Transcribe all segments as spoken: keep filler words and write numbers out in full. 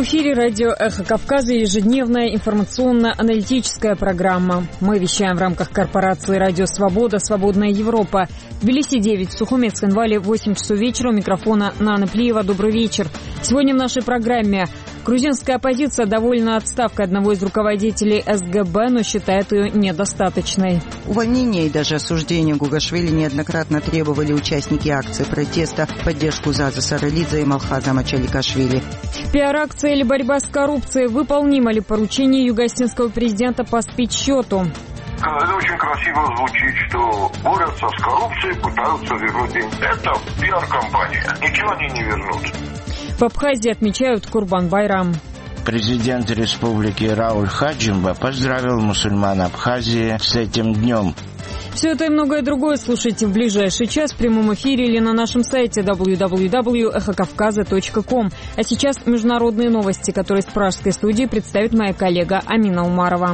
В эфире радио «Эхо Кавказа» ежедневная информационно-аналитическая программа. Мы вещаем в рамках корпорации «Радио Свобода», «Свободная Европа». В Тбилиси девять, в Сухуме, Цхинвале восемь часов вечера. У микрофона Нана Плиева. Добрый вечер. Сегодня в нашей программе грузинская оппозиция довольна отставкой одного из руководителей эс гэ бэ, но считает ее недостаточной. Увольнение и даже осуждение Гугашвили неоднократно требовали участники акции протеста в поддержку Заза Саралидзе и Малхаза Мачаликашвили. Пиар-акция или борьба с коррупцией? Выполнимо ли поручение югославского президента по спецсчету? Это очень красиво звучит, что борются с коррупцией, пытаются вернуть деньги. Это пиар-компания. Ничего они не вернут. В Абхазии отмечают Курбан-Байрам. Президент республики Рауль Хаджимба поздравил мусульман Абхазии с этим днем. Все это и многое другое слушайте в ближайший час в прямом эфире или на нашем сайте дабл ю дабл ю дабл ю точка эхо кавказа точка ком. А сейчас международные новости, которые с пражской студии представит моя коллега Амина Умарова.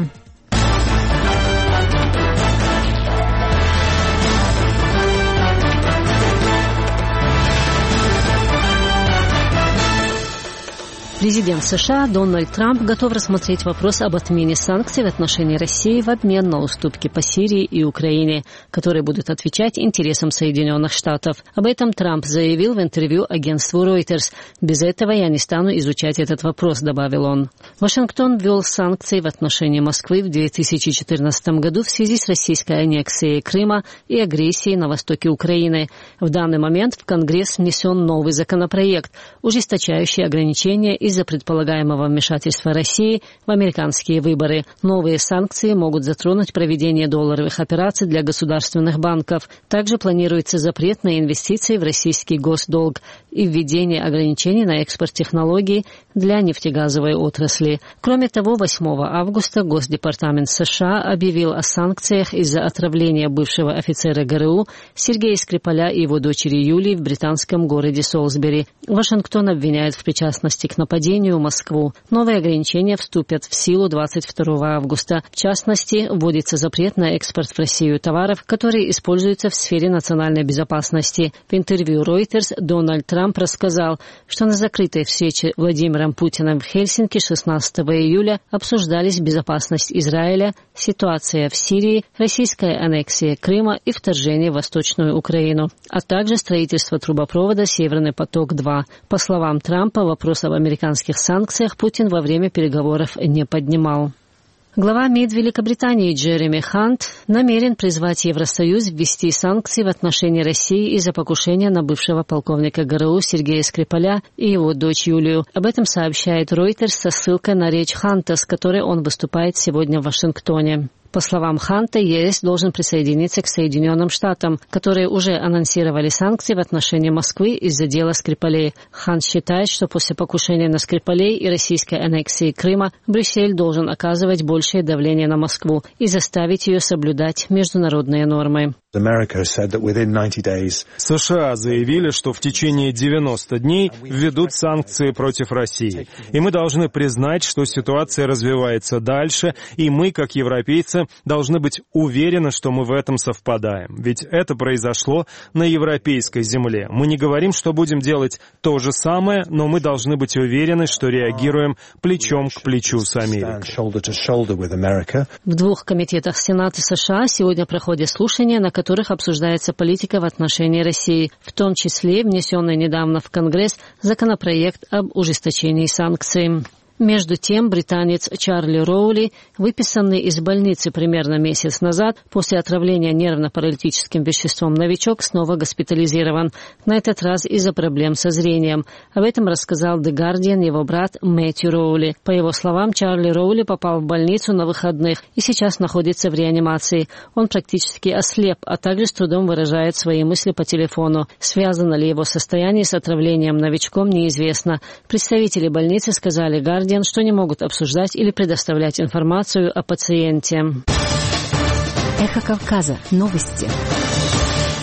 Президент США Дональд Трамп готов рассмотреть вопрос об отмене санкций в отношении России в обмен на уступки по Сирии и Украине, которые будут отвечать интересам Соединенных Штатов. Об этом Трамп заявил в интервью агентству Reuters. «Без этого я не стану изучать этот вопрос», — добавил он. Вашингтон ввел санкции в отношении Москвы в две тысячи четырнадцатом году в связи с российской аннексией Крыма и агрессией на востоке Украины. В данный момент в Конгресс внесен новый законопроект, ужесточающий ограничения из-за предполагаемого вмешательства России в американские выборы. Новые санкции могут затронуть проведение долларовых операций для государственных банков. Также планируется запрет на инвестиции в российский госдолг и введение ограничений на экспорт технологий для нефтегазовой отрасли. Кроме того, восьмого августа Госдепартамент США объявил о санкциях из-за отравления бывшего офицера гэ эр у Сергея Скрипаля и его дочери Юлии в британском городе Солсбери. Вашингтон обвиняет в причастности к нападению в Москву. Новые ограничения вступят в силу двадцать второго августа. В частности, вводится запрет на экспорт в Россию товаров, которые используются в сфере национальной безопасности. В интервью Reuters Дональд Трамп рассказал, что на закрытой встрече Владимиром Путиным в Хельсинки шестнадцатого июля обсуждались безопасность Израиля, ситуация в Сирии, российская аннексия Крыма и вторжение в Восточную Украину, а также строительство трубопровода «Северный поток-два». По словам Трампа, вопрос об американских санкциях Путин во время переговоров не поднимал. Глава МИД Великобритании Джереми Хант намерен призвать Евросоюз ввести санкции в отношении России из-за покушения на бывшего полковника гэ эр у Сергея Скрипаля и его дочь Юлию. Об этом сообщает Reuters со ссылкой на речь Ханта, с которой он выступает сегодня в Вашингтоне. По словам Ханта, ЕС должен присоединиться к Соединенным Штатам, которые уже анонсировали санкции в отношении Москвы из-за дела Скрипалей. Хант считает, что после покушения на Скрипалей и российской аннексии Крыма Брюссель должен оказывать большее давление на Москву и заставить ее соблюдать международные нормы. США заявили, что в течение девяноста дней введут санкции против России. И мы должны признать, что ситуация развивается дальше, и мы, как европейцы, должны быть уверены, что мы в этом совпадаем. Ведь это произошло на европейской земле. Мы не говорим, что будем делать то же самое, но мы должны быть уверены, что реагируем плечом к плечу с Америкой. В двух комитетах Сената США сегодня проходят слушания, на которых обсуждается политика в отношении России, в том числе внесенный недавно в Конгресс законопроект об ужесточении санкций. Между тем, британец Чарли Роули, выписанный из больницы примерно месяц назад после отравления нервно-паралитическим веществом «Новичок», снова госпитализирован, на этот раз из-за проблем со зрением. Об этом рассказал The Guardian его брат Мэтью Роули. По его словам, Чарли Роули попал в больницу на выходных и сейчас находится в реанимации. Он практически ослеп, а также с трудом выражает свои мысли по телефону. Связано ли его состояние с отравлением «Новичком», неизвестно. Представители больницы сказали Guardian, что не могут обсуждать или предоставлять информацию о пациенте. Эхо Кавказа. Новости.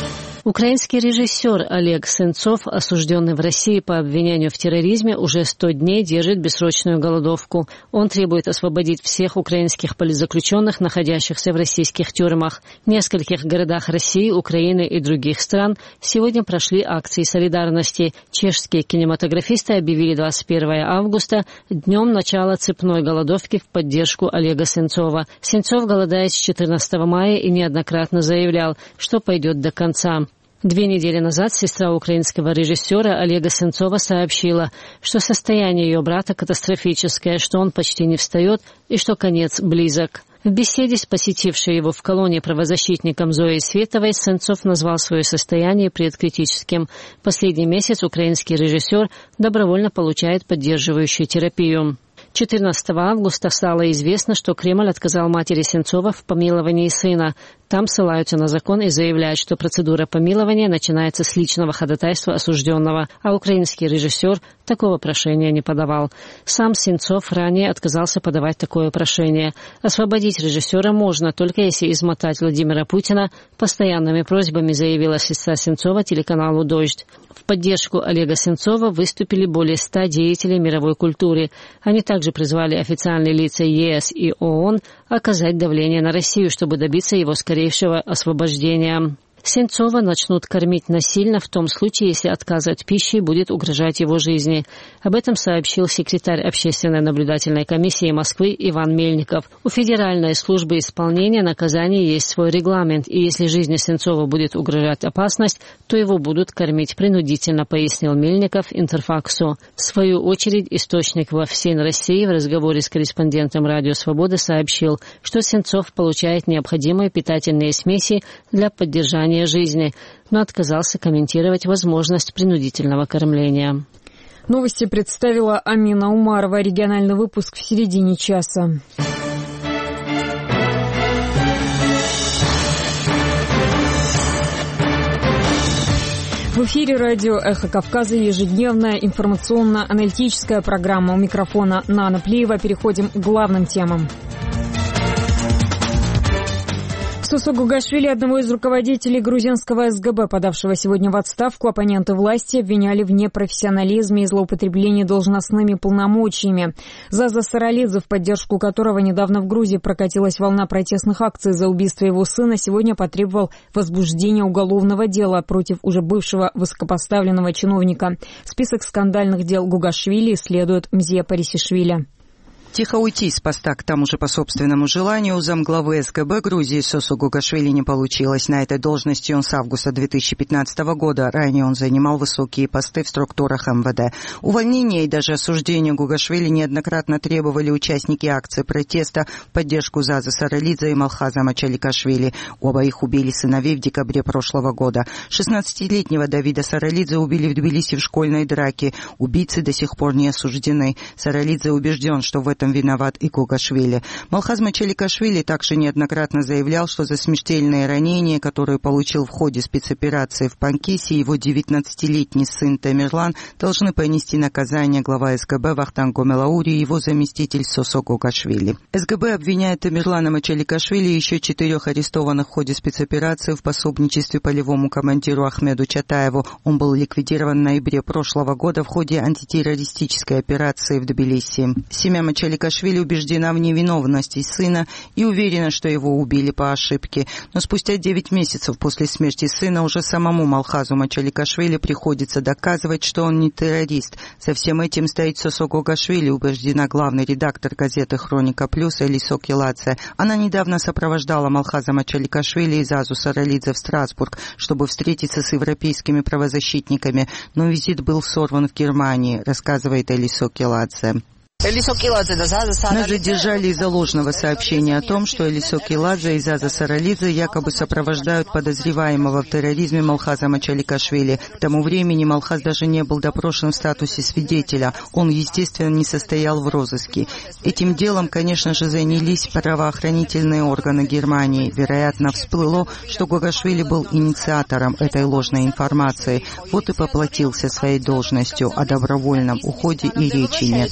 Украинский режиссер Олег Сенцов, осужденный в России по обвинению в терроризме, уже сто дней держит бессрочную голодовку. Он требует освободить всех украинских политзаключенных, находящихся в российских тюрьмах. В нескольких городах России, Украины и других стран сегодня прошли акции солидарности. Чешские кинематографисты объявили двадцать первого августа днем начала цепной голодовки в поддержку Олега Сенцова. Сенцов голодает с четырнадцатого мая и неоднократно заявлял, что пойдет до конца. Две недели назад сестра украинского режиссера Олега Сенцова сообщила, что состояние ее брата катастрофическое, что он почти не встает и что конец близок. В беседе с посетившей его в колонии правозащитником Зоей Световой Сенцов назвал свое состояние предкритическим. Последний месяц украинский режиссер добровольно получает поддерживающую терапию. четырнадцатого августа стало известно, что Кремль отказал матери Сенцова в помиловании сына. Там ссылаются на закон и заявляют, что процедура помилования начинается с личного ходатайства осужденного, а украинский режиссер такого прошения не подавал. Сам Сенцов ранее отказался подавать такое прошение. Освободить режиссера можно, только если измотать Владимира Путина постоянными просьбами, заявила сестра Сенцова телеканалу «Дождь». В поддержку Олега Сенцова выступили более ста деятелей мировой культуры. Они также призвали официальные лица ЕС и ООН оказать давление на Россию, чтобы добиться его скорейшего освобождения. Сенцова начнут кормить насильно в том случае, если отказ от пищи будет угрожать его жизни. Об этом сообщил секретарь Общественной наблюдательной комиссии Москвы Иван Мельников. У Федеральной службы исполнения наказаний есть свой регламент, и если жизни Сенцова будет угрожать опасность, то его будут кормить принудительно, пояснил Мельников Интерфаксу. В свою очередь, источник во всей России в разговоре с корреспондентом Радио Свобода сообщил, что Сенцов получает необходимые питательные смеси для поддержания жизни, но отказался комментировать возможность принудительного кормления. Новости представила Амина Умарова. Региональный выпуск в середине часа. В эфире радио «Эхо Кавказа» ежедневная информационно-аналитическая программа. У микрофона Нана Плиева. Переходим к главным темам. Сосо Гугашвили, одного из руководителей грузинского СГБ, подавшего сегодня в отставку, оппоненты власти обвиняли в непрофессионализме и злоупотреблении должностными полномочиями. Заза Саралидзе, в поддержку которого недавно в Грузии прокатилась волна протестных акций за убийство его сына, сегодня потребовал возбуждения уголовного дела против уже бывшего высокопоставленного чиновника. Список скандальных дел Гугашвили исследует Мзия Парисишвили. Тихо уйти с поста к тому же по собственному желанию у замглавы СГБ Грузии Сосо Гугашвили не получилось. На этой должности он с августа две тысячи пятнадцатого года. Ранее он занимал высокие посты в структурах МВД. Увольнение и даже осуждение Гугашвили неоднократно требовали участники акции протеста в поддержку Зазы Саралидзе и Малхаза Мачаликашвили. Оба их убили сыновей в декабре прошлого года. шестнадцатилетнего Давида Саралидзе убили в Тбилиси в школьной драке. Убийцы до сих пор не осуждены. Саралидзе убежден, что в этом виноват и Гугашвили. Малхаз Мачаликашвили также неоднократно заявлял, что за смертельные ранения, которые получил в ходе спецоперации в Панкисе, его девятнадцатилетний сын Тамерлан должны понести наказание глава СГБ Вахтанг Гомелаури и его заместитель Сосо Гугашвили. СГБ обвиняет Тамерлана Мачаликашвили и еще четырех арестованных в ходе спецоперации в пособничестве полевому командиру Ахмеду Чатаеву. Он был ликвидирован в ноябре прошлого года в ходе антитеррористической операции в Тбилиси. Семья Мачаликашвили Мачаликашвили убеждена в невиновности сына и уверена, что его убили по ошибке. Но спустя девять месяцев после смерти сына уже самому Малхазу Мачаликашвили приходится доказывать, что он не террорист. За всем этим стоит Сосо Гугашвили, убеждена главный редактор газеты «Хроника Плюс» Элисо Киладзе. Она недавно сопровождала Малхаза Мачаликашвили и Зазу Саралидзе в Страсбург, чтобы встретиться с европейскими правозащитниками, но визит был сорван в Германии, рассказывает Элисо Киладзе. Нас задержали из-за ложного сообщения о том, что Элисо Киладзе и Заза Саралидзе якобы сопровождают подозреваемого в терроризме Малхаза Мачаликашвили. К тому времени Малхаз даже не был допрошен в статусе свидетеля. Он, естественно, не состоял в розыске. Этим делом, конечно же, занялись правоохранительные органы Германии. Вероятно, всплыло, что Гугашвили был инициатором этой ложной информации. Вот и поплатился своей должностью. О добровольном уходе и речи нет.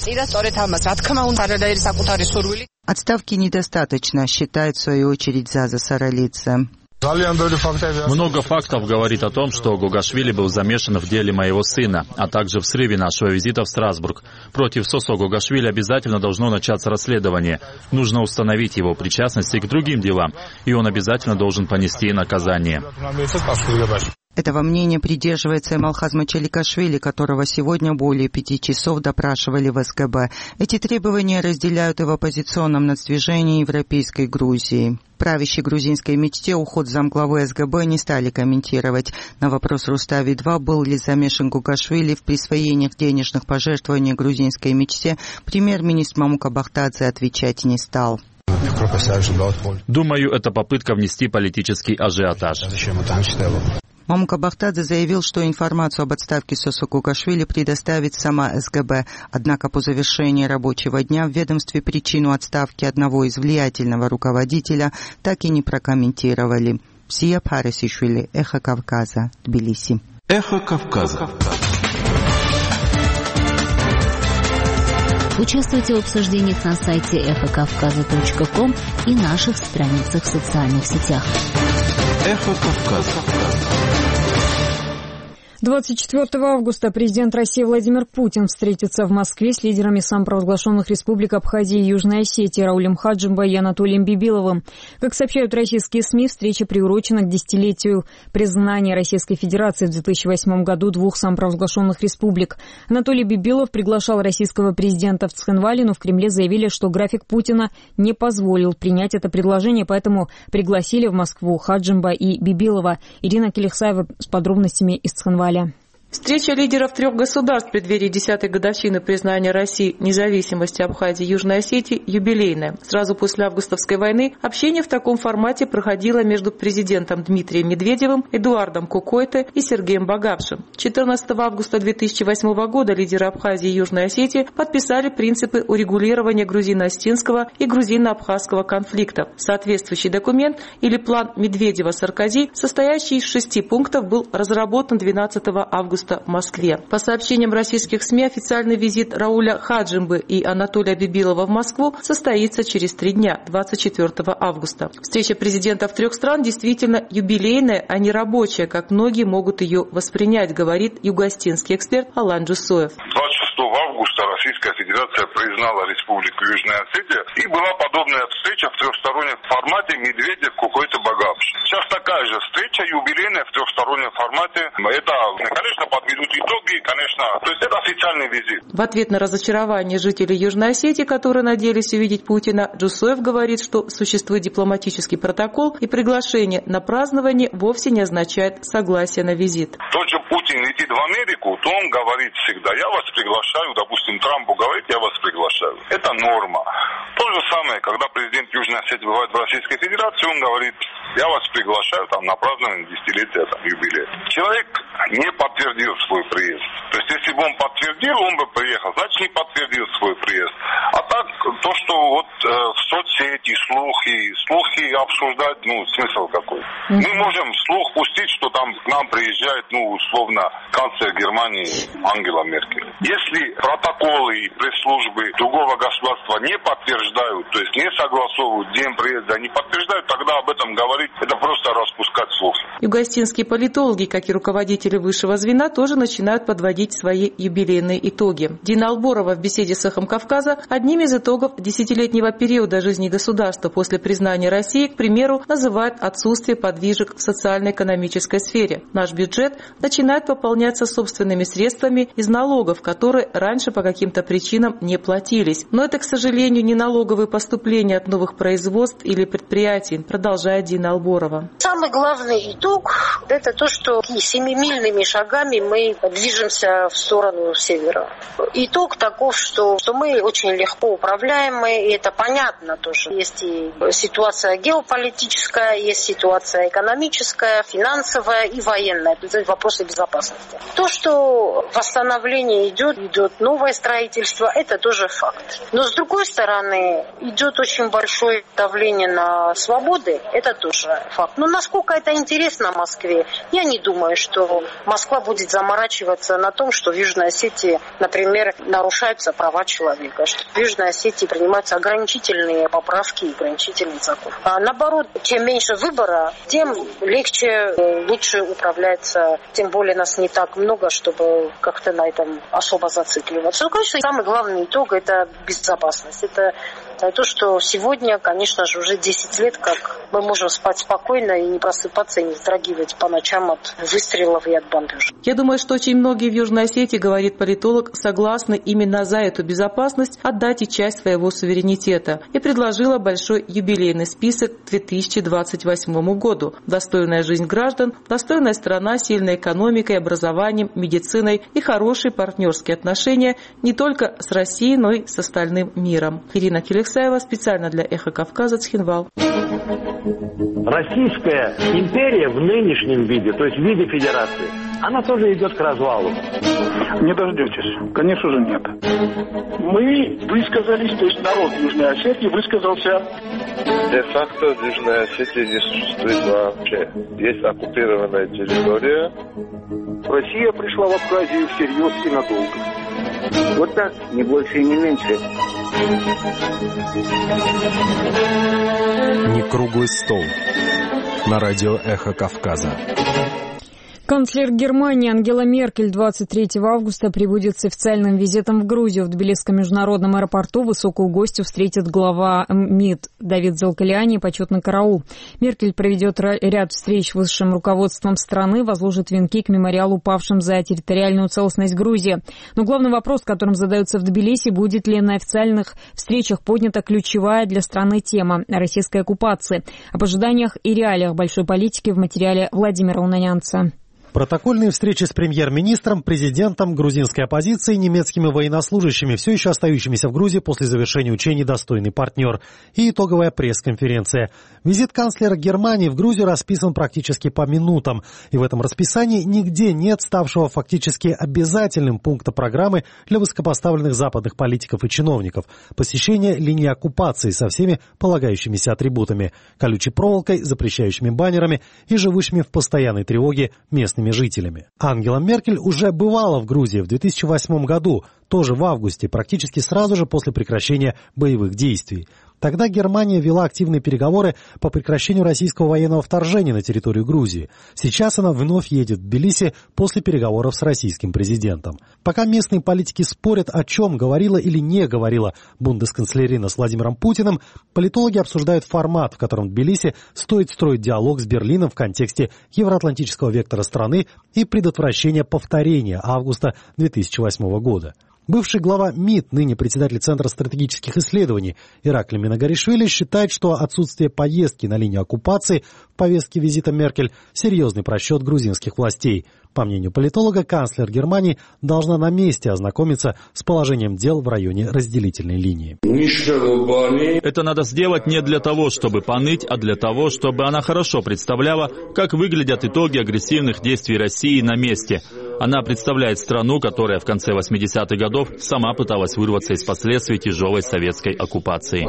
Отставки недостаточно, считает в свою очередь Заза Саралидзе. Много фактов говорит о том, что Гугашвили был замешан в деле моего сына, а также в срыве нашего визита в Страсбург. Против Сосо Гугашвили обязательно должно начаться расследование. Нужно установить его причастность к другим делам, и он обязательно должен понести наказание. Этого мнения придерживается Эмалхаз Мачаликашвили, которого сегодня более пяти часов допрашивали в эс гэ бэ. Эти требования разделяют и в оппозиционном нацдвижении Европейской Грузии. Правящей грузинской мечте уход замглавы эс гэ бэ не стали комментировать. На вопрос Рустави-два, был ли замешан Гугашвили в присвоениях денежных пожертвований грузинской мечте, премьер-министр Мамука Бахтадзе отвечать не стал. Думаю, это попытка внести политический ажиотаж. Мамука Бахтадзе заявил, что информацию об отставке Сосо Гугашвили предоставит сама эс гэ бэ. Однако по завершении рабочего дня в ведомстве причину отставки одного из влиятельного руководителя так и не прокомментировали. Псия Парасишвили, Эхо Кавказа, Тбилиси. Эхо Кавказа. Участвуйте в обсуждениях на сайте эхо кавказа точка ком и наших страницах в социальных сетях. Эхо Кавказа. двадцать четвёртого августа президент России Владимир Путин встретится в Москве с лидерами самопровозглашенных республик Абхазии и Южной Осетии Раулем Хаджимбой и Анатолием Бибиловым. Как сообщают российские СМИ, встреча приурочена к десятилетию признания Российской Федерации в две тысячи восьмом году двух самопровозглашенных республик. Анатолий Бибилов приглашал российского президента в Цхинвале, но в Кремле заявили, что график Путина не позволил принять это предложение, поэтому пригласили в Москву Хаджимба и Бибилова. Ирина Келихсаева с подробностями из Цхинваля. Встреча лидеров трех государств в преддверии десятой годовщины признания России независимости Абхазии и Южной Осетии юбилейная. Сразу после августовской войны общение в таком формате проходило между президентом Дмитрием Медведевым, Эдуардом Кукойто и Сергеем Багапшем. четырнадцатого августа две тысячи восьмого года лидеры Абхазии и Южной Осетии подписали принципы урегулирования грузино-осетинского и грузино-абхазского конфликта. Соответствующий документ или план Медведева-Саркози, состоящий из шести пунктов, был разработан двенадцатого августа в Москве. По сообщениям российских СМИ, официальный визит Рауля Хаджимбы и Анатолия Бибилова в Москву состоится через три дня, двадцать четвёртого августа. Встреча президентов трех стран действительно юбилейная, а не рабочая, как многие могут ее воспринять, говорит юго-осетинский эксперт Алан Джусоев. двадцать шестого августа Российская Федерация признала Республику Южная Осетия, и была подобная встреча в трехстороннем формате Медведев, Кукойто, Багапш. Сейчас такая же встреча юбилейная в трехстороннем формате. Это, конечно, подведут итоги, конечно, то есть это официальный визит. В ответ на разочарование жителей Южной Осетии, которые надеялись увидеть Путина, Джусоев говорит, что существует дипломатический протокол, и приглашение на празднование вовсе не означает согласие на визит. Тот же Путин летит в Америку, то он говорит всегда: я вас приглашаю, допустим, Трампу говорит, я вас приглашаю. Это норма. То же самое, когда президент Южной Осетии бывает в Российской Федерации, он говорит: я вас приглашаю там на празднование десятилетия, там, юбилея. Человек не подтвердил свой приезд. То есть, если бы он подтвердил, он бы приехал, значит, не подтвердил свой приезд. А так, то, что вот э, в соцсети слухи, слухи обсуждать, ну, смысл какой? Mm-hmm. Мы можем слух пустить, что там к нам приезжает, ну, условно, канцлер Германии Ангела Меркель. Если протоколы и пресс-службы другого государства не подтверждают, то есть не согласовывают день приезда, не подтверждают, тогда об этом говорить, это просто распускать слухи. Юго-осетинские политологи, как и руководители высшего звена, тоже начинают подводить свои юбилейные итоги. Дина Алборова в беседе с «Эхом Кавказа» одним из итогов десятилетнего периода жизни государства после признания России, к примеру, называет отсутствие подвижек в социально-экономической сфере. Наш бюджет начинает пополняться собственными средствами из налогов, которые раньше по каким-то причинам не платились. Но это, к сожалению, не налоговые поступления от новых производств или предприятий, продолжает Дина Алборова. Самый главный итог – это то, что семимильными шагами мы движемся в сторону севера. Итог таков, что, что мы очень легко управляемы, и это понятно тоже. Есть и ситуация геополитическая, есть ситуация экономическая, финансовая и военная. Это вопросы безопасности. безопасности. То, что восстановление идет, идет новое строительство, это тоже факт. Но с другой стороны, идет очень большое давление на свободы, это тоже факт. Но насколько это интересно Москве, я не думаю, что Москва будет заморачиваться на том, что в Южной Осетии, например, нарушаются права человека, что в Южной Осетии принимаются ограничительные поправки и ограничительные законы. А наоборот, чем меньше выбора, тем легче, лучше управляется, тем более нас не так много, чтобы как-то на этом особо зацикливаться. Ну, конечно, самый главный итог – это безопасность. Это то, что сегодня, конечно же, уже десять лет, как мы можем спать спокойно и не просыпаться, и не вздрагивать по ночам от выстрелов и от бомбежек. Я думаю, что очень многие в Южной Осетии, говорит политолог, согласны именно за эту безопасность отдать и часть своего суверенитета. И предложила большой юбилейный список к две тысячи двадцать восьмому году. Достойная жизнь граждан, достойная страна, сильной экономикой, образованием, медициной и хорошие партнерские отношения не только с Россией, но и с остальным миром. Ирина Келексаева специально для «Эхо Кавказа», Цхинвал. Российская империя в нынешнем виде, то есть в виде федерации, она тоже идет к развалу. Не дождетесь. Конечно же, нет. Мы высказались, то есть народ Южной Осетии высказался. Де-факто в Южной Осетии не существует вообще. Есть оккупированная территория. Россия пришла в Абхазию всерьез и надолго. Вот так, не больше и не меньше. Не круглый стол. На радио «Эхо Кавказа». Канцлер Германии Ангела Меркель двадцать третьего августа прибудет с официальным визитом в Грузию. В Тбилисском международном аэропорту высокую гостью встретит глава МИД Давид Залкаляни и почетный караул. Меркель проведет ряд встреч с высшим руководством страны, возложит венки к мемориалу павшим за территориальную целостность Грузии. Но главный вопрос, которым задаются в Тбилиси, будет ли на официальных встречах поднята ключевая для страны тема российской оккупации. Об ожиданиях и реалиях большой политики в материале Владимира Унанянца. Протокольные встречи с премьер-министром, президентом, грузинской оппозицией, немецкими военнослужащими, все еще остающимися в Грузии после завершения учений «Достойный партнер», и итоговая пресс-конференция. Визит канцлера Германии в Грузию расписан практически по минутам, и в этом расписании нигде нет ставшего фактически обязательным пункта программы для высокопоставленных западных политиков и чиновников – посещение линии оккупации со всеми полагающимися атрибутами – колючей проволокой, запрещающими баннерами и живущими в постоянной тревоге местными жителями. Ангела Меркель уже бывала в Грузии в две тысячи восьмом году, тоже в августе, практически сразу же после прекращения боевых действий. Тогда Германия вела активные переговоры по прекращению российского военного вторжения на территорию Грузии. Сейчас она вновь едет в Тбилиси после переговоров с российским президентом. Пока местные политики спорят, о чем говорила или не говорила бундесканцлерина с Владимиром Путиным, политологи обсуждают формат, в котором Тбилиси стоит строить диалог с Берлином в контексте евроатлантического вектора страны и предотвращения повторения августа две тысячи восьмого года. Бывший глава МИД, ныне председатель Центра стратегических исследований Ираклий Минагаришвили считает, что отсутствие поездки на линию оккупации в повестке визита Меркель – серьезный просчет грузинских властей. По мнению политолога, канцлер Германии должна на месте ознакомиться с положением дел в районе разделительной линии. Это надо сделать не для того, чтобы поныть, а для того, чтобы она хорошо представляла, как выглядят итоги агрессивных действий России на месте. Она представляет страну, которая в конце восьмидесятых годов сама пыталась вырваться из последствий тяжелой советской оккупации.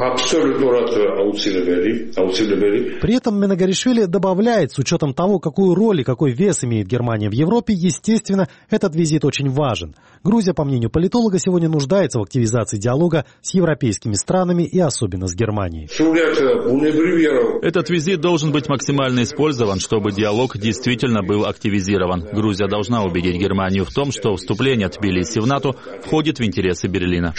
При этом Минагаришвили добавляет, с учетом того, какую роль и какой вес имеет Германия в Европе, естественно, этот визит очень важен. Грузия, по мнению политолога, сегодня нуждается в активизации диалога с европейскими странами и особенно с Германией. Этот визит должен быть максимально использован, чтобы диалог действительно был активизирован. Грузия должна убедить Германию в том, что вступление Тбилиси в НАТО входит в интересы Берлина.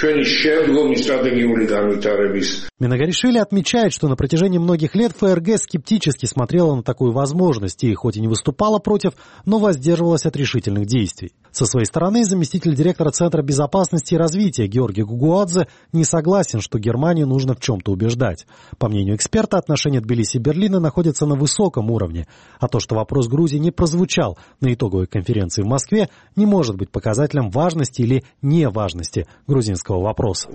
Минагаришвили отмечает, что на протяжении многих лет ФРГ скептически смотрела на такую возможность и хоть и не выступала против, но воздерживалась от решительных действий. Со своей стороны, заместитель директора Центра безопасности и развития Георгий Гугуадзе не согласен, что Германию нужно в чем-то убеждать. По мнению эксперта, отношения Тбилиси и Берлина находятся на высоком уровне, а то, что вопрос Грузии не прозвучал на итоговой конференции в Москве, не может быть показателем важности или неважности грузинского вопроса.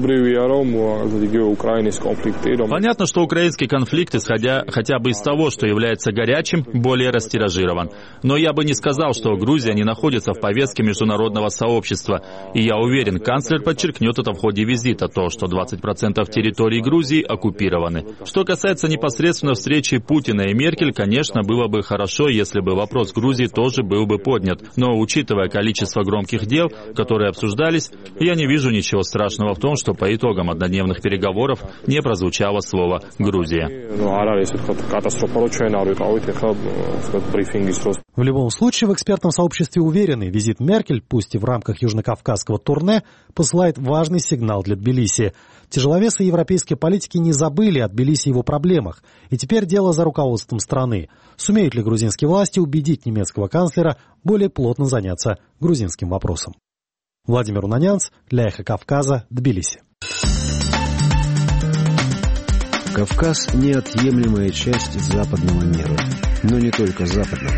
Понятно, что украинский конфликт, исходя хотя бы из того, что является горячим, более растиражирован. Но я бы не сказал, что Грузия не находится в повестке международного сообщества. И я уверен, канцлер подчеркнет это в ходе визита, то, что двадцать процентов территории Грузии оккупированы. Что касается непосредственно встречи Путина и Меркель, конечно, было бы хорошо, если бы вопрос Грузии тоже был бы поднят. Но, учитывая количество громких дел, которые обсуждались, я не вижу ничего страшного в том, что по итогам однодневных переговоров не прозвучало слово «Грузия». В любом случае, в экспертном сообществе уверены, визит Меркель, пусть и в рамках южнокавказского турне, посылает важный сигнал для Тбилиси. Тяжеловесы европейской политики не забыли о Тбилиси и его проблемах, и теперь дело за руководством страны. Сумеют ли грузинские власти убедить немецкого канцлера более плотно заняться грузинским вопросом? Владимир Унанянц, для Эхо Кавказа, Тбилиси. Кавказ – неотъемлемая часть западного мира, но не только западного.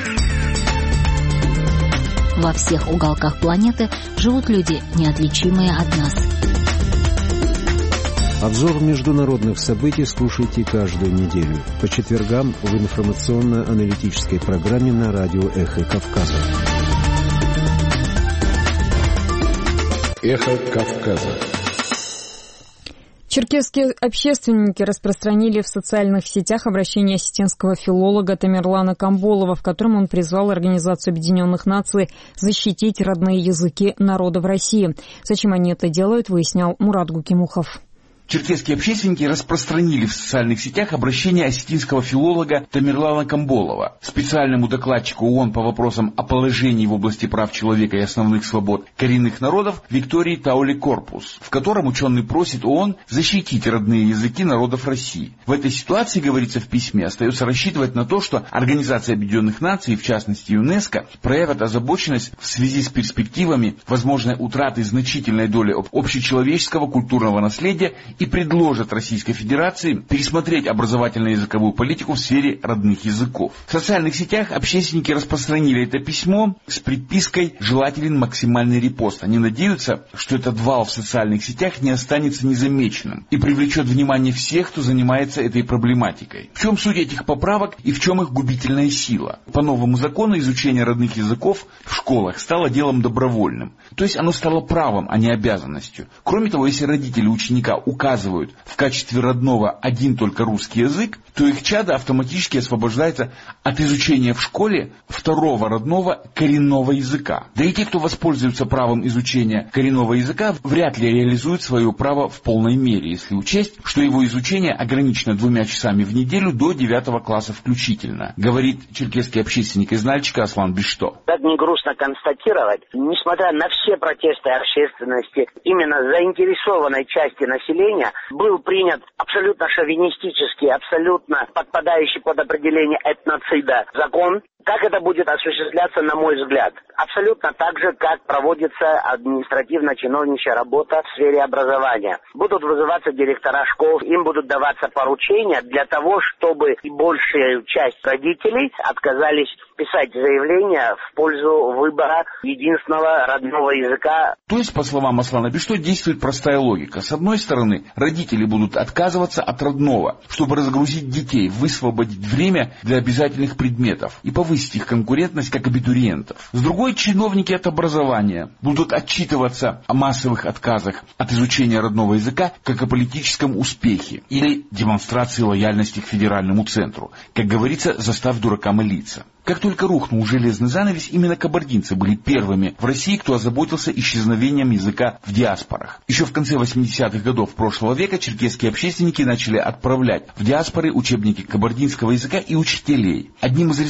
Во всех уголках планеты живут люди, неотличимые от нас. Обзор международных событий слушайте каждую неделю по четвергам в информационно-аналитической программе на радио «Эхо Кавказа». «Эхо Кавказа». Черкесские общественники распространили в социальных сетях обращение осетинского филолога Тамерлана Камболова, в котором он призвал Организацию Объединенных Наций защитить родные языки народов России. Зачем они это делают, выяснял Мурат Гукимухов. Черкесские общественники распространили в социальных сетях обращение осетинского филолога Тамерлана Камболова, специальному докладчику ООН по вопросам о положении в области прав человека и основных свобод коренных народов Виктории Таули-Корпус, в котором ученый просит ООН защитить родные языки народов России. В этой ситуации, говорится в письме, остается рассчитывать на то, что Организация Объединенных Наций, в частности ЮНЕСКО, проявят озабоченность в связи с перспективами возможной утраты значительной доли общечеловеческого культурного наследия и предложат Российской Федерации пересмотреть образовательно-языковую политику в сфере родных языков. В социальных сетях общественники распространили это письмо с припиской «Желателен максимальный репост». Они надеются, что этот вал в социальных сетях не останется незамеченным и привлечет внимание всех, кто занимается этой проблематикой. В чем суть этих поправок и в чем их губительная сила? По новому закону изучение родных языков в школах стало делом добровольным. То есть оно стало правом, а не обязанностью. Кроме того, если родители ученика указывают в качестве родного один только русский язык, то их чадо автоматически освобождается от изучения в школе второго родного коренного языка. Да и те, кто воспользуется правом изучения коренного языка, вряд ли реализуют свое право в полной мере, если учесть, что его изучение ограничено двумя часами в неделю до девятого класса включительно, говорит черкесский общественник из Нальчика Аслан Бишто. Так не грустно констатировать, несмотря на все протесты общественности, именно заинтересованной части населения, был принят абсолютно шовинистический, абсолютно подпадающий под определение этноцида закон. Как это будет осуществляться, на мой взгляд? Абсолютно так же, как проводится административно-чиновничья работа в сфере образования. Будут вызываться директора школ, им будут даваться поручения для того, чтобы и большая часть родителей отказались писать заявления в пользу выбора единственного родного языка. То есть, по словам Аслана Бишто, действует простая логика. С одной стороны, родители будут отказываться от родного, чтобы разгрузить детей, высвободить время для обязательных предметов и повысить их конкурентность как абитуриентов. С другой, чиновники от образования будут отчитываться о массовых отказах от изучения родного языка как о политическом успехе или демонстрации лояльности к федеральному центру. Как говорится, заставь дурака молиться. Как только рухнул железный занавес, именно кабардинцы были первыми в России, кто озаботился исчезновением языка в диаспорах. Еще в конце восьмидесятых годов прошлого века черкесские общественники начали отправлять в диаспоры учебники кабардинского языка и учителей. Одним из результатов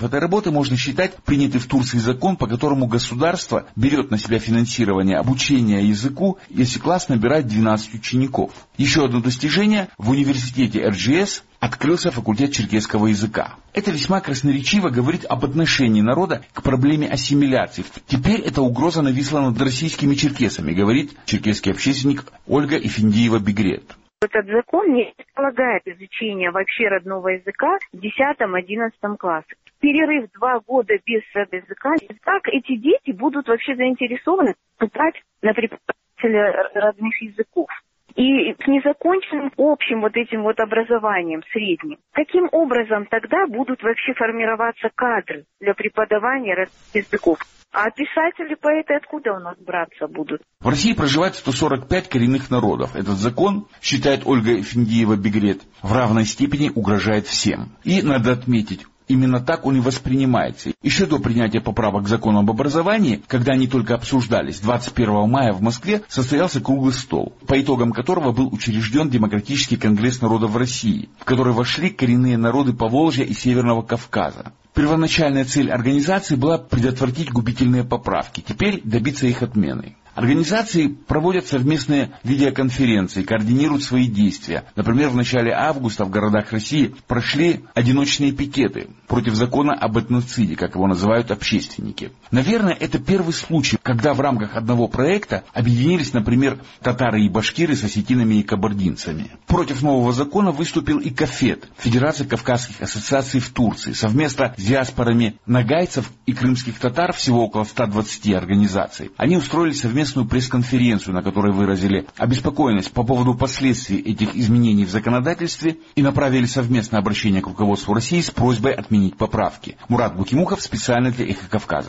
этой работы можно считать принятый в Турции закон, по которому государство берет на себя финансирование обучения языку, если класс набирает двенадцать учеников. Еще одно достижение: в университете эр джи эс открылся факультет черкесского языка. Это весьма красноречиво говорит об отношении народа к проблеме ассимиляции. Теперь эта угроза нависла над российскими черкесами, говорит черкесский общественник Ольга Ифиндиева-Бегрет. Этот закон не предполагает изучение вообще родного языка в десятом-одиннадцатом классах. Перерыв два года без языка, как эти дети будут вообще заинтересованы поступать на преподавателя родных языков? И с незаконченным общим вот этим вот образованием средним. Каким образом тогда будут вообще формироваться кадры для преподавания родных языков? А писатели, поэты откуда у нас браться будут? В России проживает сто сорок пять коренных народов. Этот закон, считает Ольга Финдиева-Бегрет, в равной степени угрожает всем. И надо отметить, именно так он и воспринимается. Еще до принятия поправок к закону об образовании, когда они только обсуждались, двадцать первого мая в Москве состоялся круглый стол, по итогам которого был учрежден Демократический конгресс народов России, в который вошли коренные народы Поволжья и Северного Кавказа. Первоначальная цель организации была предотвратить губительные поправки, теперь добиться их отмены. Организации проводят совместные видеоконференции, координируют свои действия. Например, в начале августа в городах России прошли одиночные пикеты против закона об этноциде, как его называют общественники. Наверное, это первый случай, когда в рамках одного проекта объединились, например, татары и башкиры с осетинами и кабардинцами. Против нового закона выступил и КАФЕТ, Федерация Кавказских ассоциаций в Турции, совместно с диаспорами нагайцев и крымских татар, всего около ста двадцати организаций. Они устроили совместную пресс-конференцию, на которой выразили обеспокоенность по поводу последствий этих изменений в законодательстве и направили совместное обращение к руководству России с просьбой отменить поправки. Мурат Букимухов специально для «Эхо Кавказа».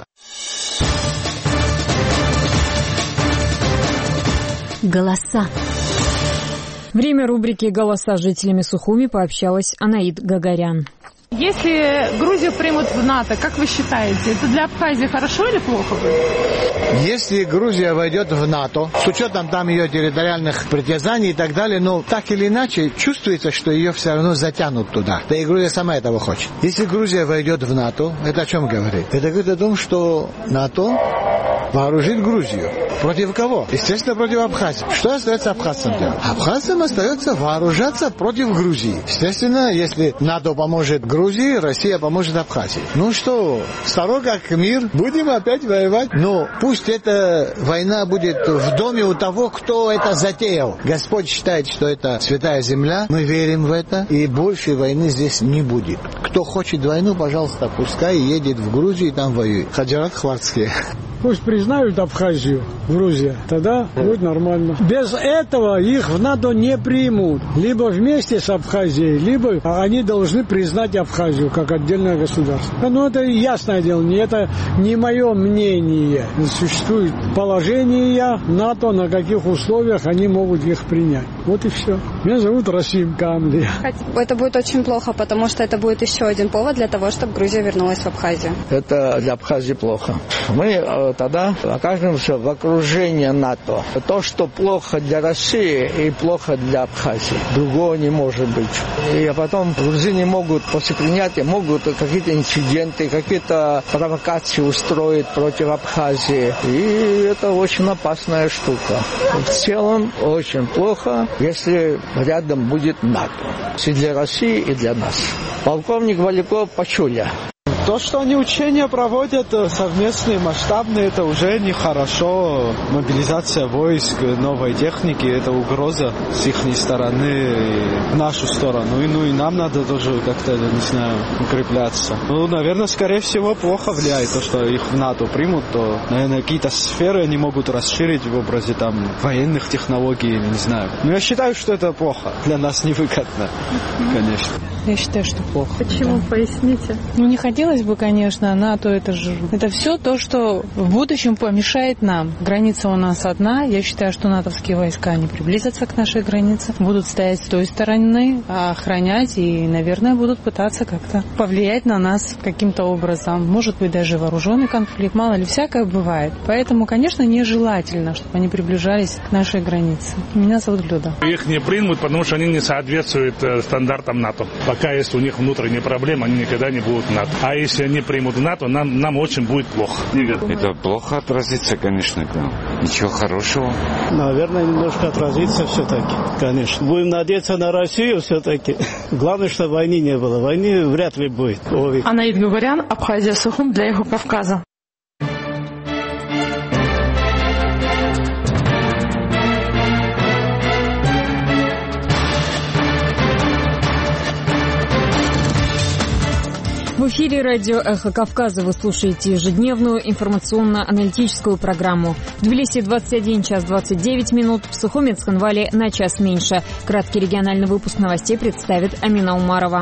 Голоса. Время рубрики «Голоса» с жителями Сухуми пообщалась Анаид Гагарян. Если Грузию примут в НАТО, как вы считаете, это для Абхазии хорошо или плохо будет? Если Грузия войдет в НАТО, с учетом там ее территориальных притязаний и так далее, ну, так или иначе, чувствуется, что ее все равно затянут туда. Да и Грузия сама этого хочет. Если Грузия войдет в НАТО, это о чем говорит? Это говорит о том, что НАТО вооружит Грузию. Против кого? Естественно, против Абхазии. Что остается абхазцам делать? Абхазцам остается вооружаться против Грузии. Естественно, если НАТО поможет Грузии, Россия поможет Абхазии. Ну что, старо как мир, будем опять воевать. Но пусть эта война будет в доме у того, кто это затеял. Господь считает, что это святая земля. Мы верим в это. И больше войны здесь не будет. Кто хочет войну, пожалуйста, пускай едет в Грузию и там воюет. Хаджарат Хварцкий. Пусть признают Абхазию, Грузия, тогда будет нормально. Без этого их в НАТО не примут. Либо вместе с Абхазией, либо они должны признать Абхазию как отдельное государство. Ну, это ясное дело, не это не мое мнение. Существует положение НАТО, на каких условиях они могут их принять. Вот и все. Меня зовут Расим Камли. Это будет очень плохо, потому что это будет еще один повод для того, чтобы Грузия вернулась в Абхазию. Это для Абхазии плохо. Мы тогда окажемся в окружении НАТО. То, что плохо для России и плохо для Абхазии. Другого не может быть. И потом грузины могут после принятия, могут какие-то инциденты, какие-то провокации устроить против Абхазии. И это очень опасная штука. В целом очень плохо, если рядом будет НАТО. И для России, и для нас. Полковник Валиков Пачуля. То, что они учения проводят совместные, масштабные, это уже нехорошо. Мобилизация войск, новой техники, это угроза с их стороны в нашу сторону. И, ну и нам надо тоже как-то, не знаю, укрепляться. Ну, наверное, скорее всего, плохо влияет то, что их в НАТО примут, то, наверное, какие-то сферы они могут расширить в образе там военных технологий, не знаю. Но я считаю, что это плохо. Для нас невыгодно, конечно. Я считаю, что плохо. Почему? Да. Поясните. Ну, не хотелось бы, конечно, НАТО, это же... Это все то, что в будущем помешает нам. Граница у нас одна. Я считаю, что натовские войска не приблизятся к нашей границе. Будут стоять с той стороны, охранять и, наверное, будут пытаться как-то повлиять на нас каким-то образом. Может быть, даже вооруженный конфликт. Мало ли, всякое бывает. Поэтому, конечно, нежелательно, чтобы они приближались к нашей границе. Меня зовут Люда. Их не примут, потому что они не соответствуют стандартам НАТО. Пока есть у них внутренние проблемы, они никогда не будут в НАТО. А если они примут НАТО, нам, нам очень будет плохо. Это плохо отразится, конечно, да. Ничего хорошего. Наверное, немножко отразится все-таки, конечно. Будем надеяться на Россию все-таки. Главное, чтобы войны не было. Войны вряд ли будет. Анаид Гугарян, Абхазия, Сухум для Эхо Кавказа. В эфире радио «Эхо Кавказа» вы слушаете ежедневную информационно-аналитическую программу. В Тбилиси двадцать один час двадцать девять минут, в Сухуме и Цхинвале на час меньше. Краткий региональный выпуск новостей представит Амина Умарова.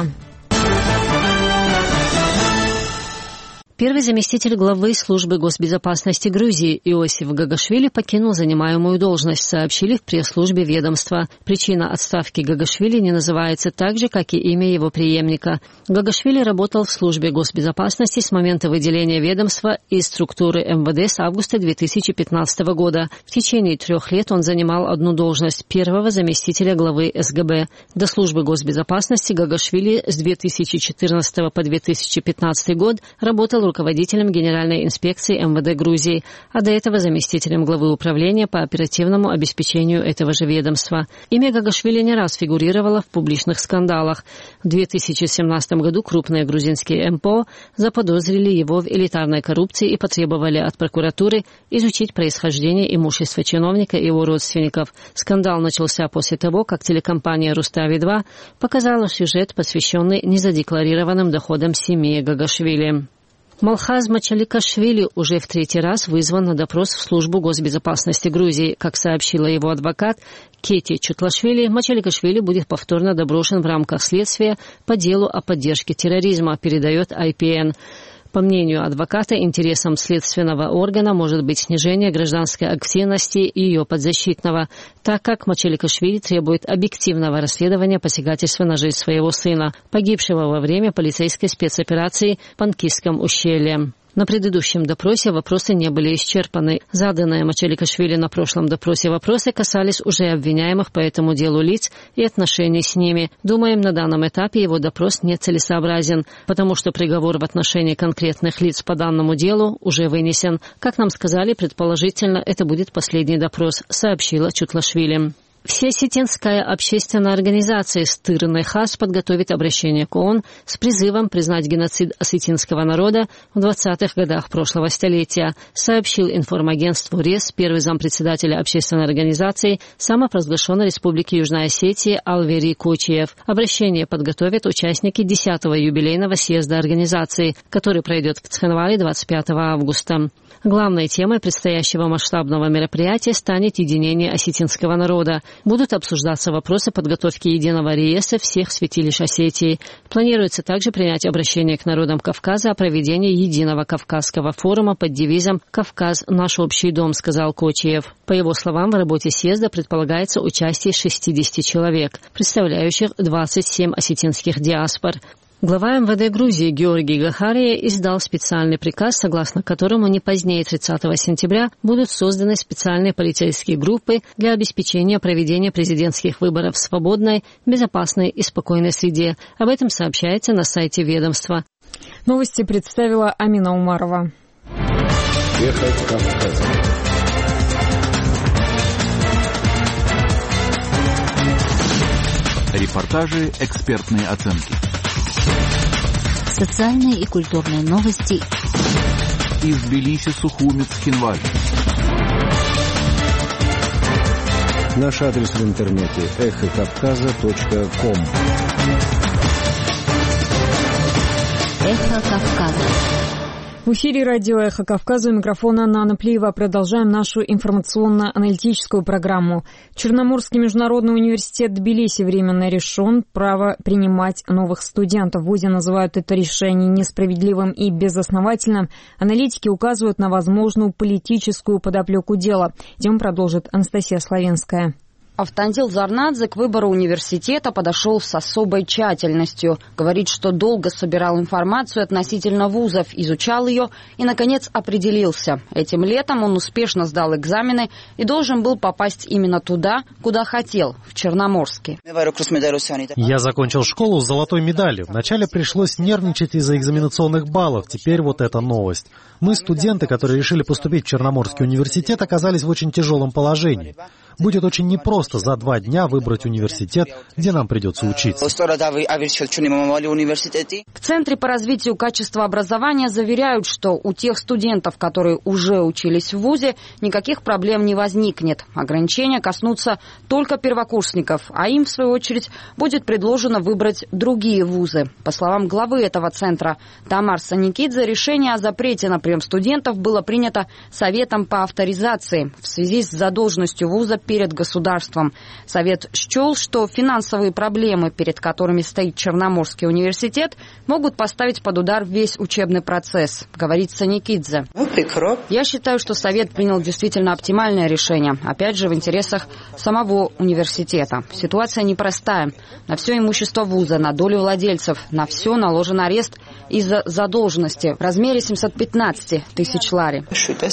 Первый заместитель главы службы госбезопасности Грузии Иосиф Гагашвили покинул занимаемую должность, сообщили в пресс-службе ведомства. Причина отставки Гагашвили не называется так же, как и имя его преемника. Гагашвили работал в службе госбезопасности с момента выделения ведомства из структуры эм вэ дэ с августа две тысячи пятнадцатого года. В течение трех лет он занимал одну должность первого заместителя главы эс гэ бэ. До службы госбезопасности Гагашвили с две тысячи четырнадцатого по две тысячи пятнадцатый год работал руководителем Генеральной инспекции эм вэ дэ Грузии, а до этого заместителем главы управления по оперативному обеспечению этого же ведомства. Имя Гагашвили не раз фигурировало в публичных скандалах. В две тысячи семнадцатом году крупные грузинские эм пэ о заподозрили его в элитарной коррупции и потребовали от прокуратуры изучить происхождение имущества чиновника и его родственников. Скандал начался после того, как телекомпания «Рустави-два» показала сюжет, посвященный незадекларированным доходам семьи Гагашвили. Малхаз Мачаликашвили уже в третий раз вызван на допрос в службу госбезопасности Грузии. Как сообщила его адвокат Кети Чутлашвили, Мачаликашвили будет повторно доброшен в рамках следствия по делу о поддержке терроризма, передает ай пи эн. По мнению адвоката, интересом следственного органа может быть снижение гражданской активности и ее подзащитного, так как Мачаликашвили требует объективного расследования посягательства на жизнь своего сына, погибшего во время полицейской спецоперации в Панкистском ущелье. На предыдущем допросе вопросы не были исчерпаны. Заданные Мачаликашвили на прошлом допросе вопросы касались уже обвиняемых по этому делу лиц и отношений с ними. Думаем, на данном этапе его допрос нецелесообразен, потому что приговор в отношении конкретных лиц по данному делу уже вынесен. Как нам сказали, предположительно, это будет последний допрос, сообщила Чутлашвили. Всеосетинская общественная организация «Стыр-Нехас» подготовит обращение к ООН с призывом признать геноцид осетинского народа в двадцатых годах прошлого столетия, сообщил информагентству РЕС первый зампредседателя общественной организации самопровозглашенной Республики Южная Осетия Алвери Кучиев. Обращение подготовят участники десятого юбилейного съезда организации, который пройдет в Цхинвале двадцать пятого августа. Главной темой предстоящего масштабного мероприятия станет единение осетинского народа. Будут обсуждаться вопросы подготовки единого реестра всех святилищ Осетии. Планируется также принять обращение к народам Кавказа о проведении единого Кавказского форума под девизом «Кавказ – наш общий дом», сказал Кочиев. По его словам, в работе съезда предполагается участие шестидесяти человек, представляющих двадцать семь осетинских диаспор. Глава эм вэ дэ Грузии Георгий Гахария издал специальный приказ, согласно которому не позднее тридцатого сентября будут созданы специальные полицейские группы для обеспечения проведения президентских выборов в свободной, безопасной и спокойной среде. Об этом сообщается на сайте ведомства. Новости представила Амина Умарова. Эхо Кавказа. Репортажи, экспертные оценки. Социальные и культурные новости. Из Тбилиси, Сухуми, Цхинваль. Наш адрес в интернете эхо кавказа точка ком. Эхо Кавказа. В эфире радио «Эхо Кавказа», у микрофона Нана Плиева. Продолжаем нашу информационно-аналитическую программу. Черноморский международный университет Тбилиси временно лишен права принимать новых студентов. В вузе называют это решение несправедливым и безосновательным. Аналитики указывают на возможную политическую подоплеку дела. Тему продолжит Анастасия Славенская. Автандил Зарнадзе к выбору университета подошел с особой тщательностью. Говорит, что долго собирал информацию относительно вузов, изучал ее и, наконец, определился. Этим летом он успешно сдал экзамены и должен был попасть именно туда, куда хотел, в Черноморский. Я закончил школу с золотой медалью. Вначале пришлось нервничать из-за экзаменационных баллов. Теперь вот эта новость. Мы, студенты, которые решили поступить в Черноморский университет, оказались в очень тяжелом положении. Будет очень непросто за два дня выбрать университет, где нам придется учиться. В Центре по развитию качества образования заверяют, что у тех студентов, которые уже учились в вузе, никаких проблем не возникнет. Ограничения коснутся только первокурсников, а им, в свою очередь, будет предложено выбрать другие вузы. По словам главы этого центра Тамар Саникидзе, решение о запрете на прием студентов было принято Советом по авторизации в связи с задолженностью вуза перед государством. Совет счел, что финансовые проблемы, перед которыми стоит Черноморский университет, могут поставить под удар весь учебный процесс, говорит Саникидзе. Я считаю, что Совет принял действительно оптимальное решение, опять же, в интересах самого университета. Ситуация непростая. На все имущество вуза, на долю владельцев, на все наложен арест из-за задолженности в размере семьсот пятнадцать тысяч лари.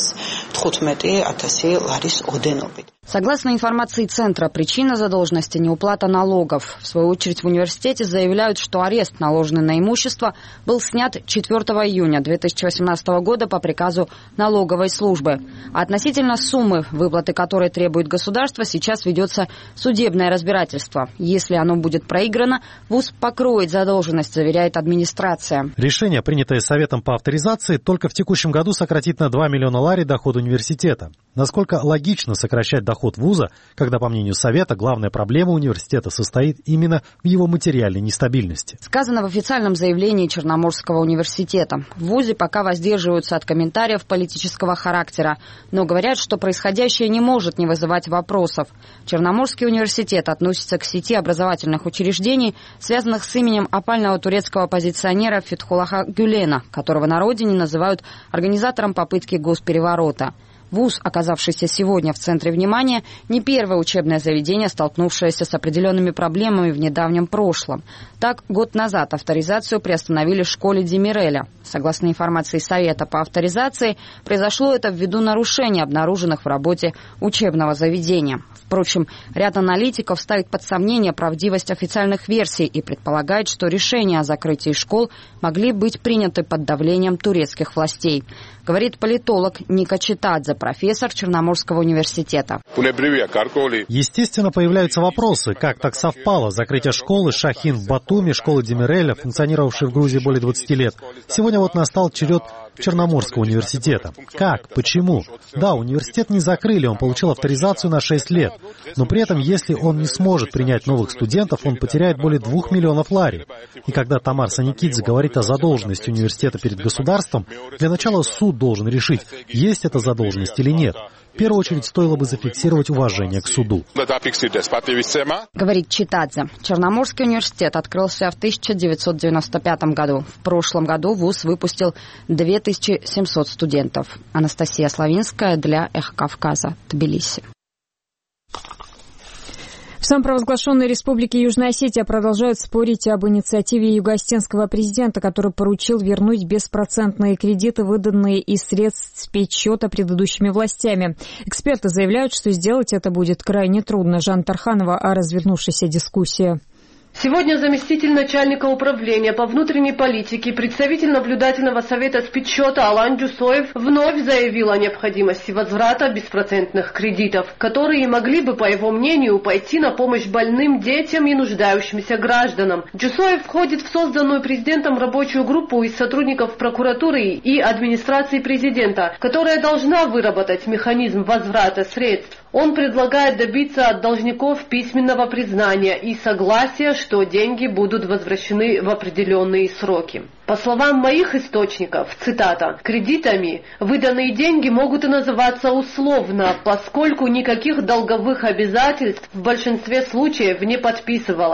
Согласно информации Центра, причина задолженности – неуплата налогов. В свою очередь в университете заявляют, что арест, наложенный на имущество, был снят четвёртого июня две тысячи восемнадцатого года по приказу налоговой службы. А относительно суммы, выплаты которой требует государство, сейчас ведется судебное разбирательство. Если оно будет проиграно, вуз покроет задолженность, заверяет администрация. Решение, принятое Советом по авторизации, только в текущем году сократит на два миллиона лари доход университета. Насколько логично сокращать доход вуза, когда, по мнению Совета, главная проблема университета состоит именно в его материальной нестабильности? Сказано в официальном заявлении Черноморского университета. В вузе пока воздерживаются от комментариев политического характера, но говорят, что происходящее не может не вызывать вопросов. Черноморский университет относится к сети образовательных учреждений, связанных с именем опального турецкого оппозиционера Фетхуллаха Гюлена, которого на родине называют организатором попытки госпереворота. Вуз, оказавшийся сегодня в центре внимания, не первое учебное заведение, столкнувшееся с определенными проблемами в недавнем прошлом. Так, год назад авторизацию приостановили в школе Демиреля. Согласно информации Совета по авторизации, произошло это ввиду нарушений, обнаруженных в работе учебного заведения. Впрочем, ряд аналитиков ставит под сомнение правдивость официальных версий и предполагает, что решения о закрытии школ могли быть приняты под давлением турецких властей. Говорит политолог Ника Читадзе, профессор Черноморского университета. Естественно, появляются вопросы, как так совпало. Закрытие школы Шахин в Батуми, школы Демиреля, функционировавшей в Грузии более двадцати лет. Сегодня вот настал черед Черноморского университета. Как? Почему? Да, университет не закрыли, он получил авторизацию на шесть лет. Но при этом, если он не сможет принять новых студентов, он потеряет более двух миллионов лари. И когда Тамар Саникидзе говорит о задолженности университета перед государством, для начала суд должен решить, есть эта задолженность или нет. В первую очередь, стоило бы зафиксировать уважение к суду. Говорит Читадзе. Черноморский университет открылся в тысяча девятьсот девяносто пятом году. В прошлом году вуз выпустил две тысячи семьсот студентов. Анастасия Славинская для Эхо Кавказа, Тбилиси. В самопровозглашенной республике Южная Осетия продолжают спорить об инициативе югоосетинского президента, который поручил вернуть беспроцентные кредиты, выданные из средств спецсчета предыдущими властями. Эксперты заявляют, что сделать это будет крайне трудно. Жанна Тарханова о развернувшейся дискуссии. Сегодня заместитель начальника управления по внутренней политике, представитель наблюдательного совета спецсчета Алан Джусоев вновь заявил о необходимости возврата беспроцентных кредитов, которые могли бы, по его мнению, пойти на помощь больным детям и нуждающимся гражданам. Джусоев входит в созданную президентом рабочую группу из сотрудников прокуратуры и администрации президента, которая должна выработать механизм возврата средств. Он предлагает добиться от должников письменного признания и согласия, что деньги будут возвращены в определенные сроки. По словам моих источников, цитата, «кредитами выданные деньги могут и называться условно, поскольку никаких долговых обязательств в большинстве случаев не подписывалось».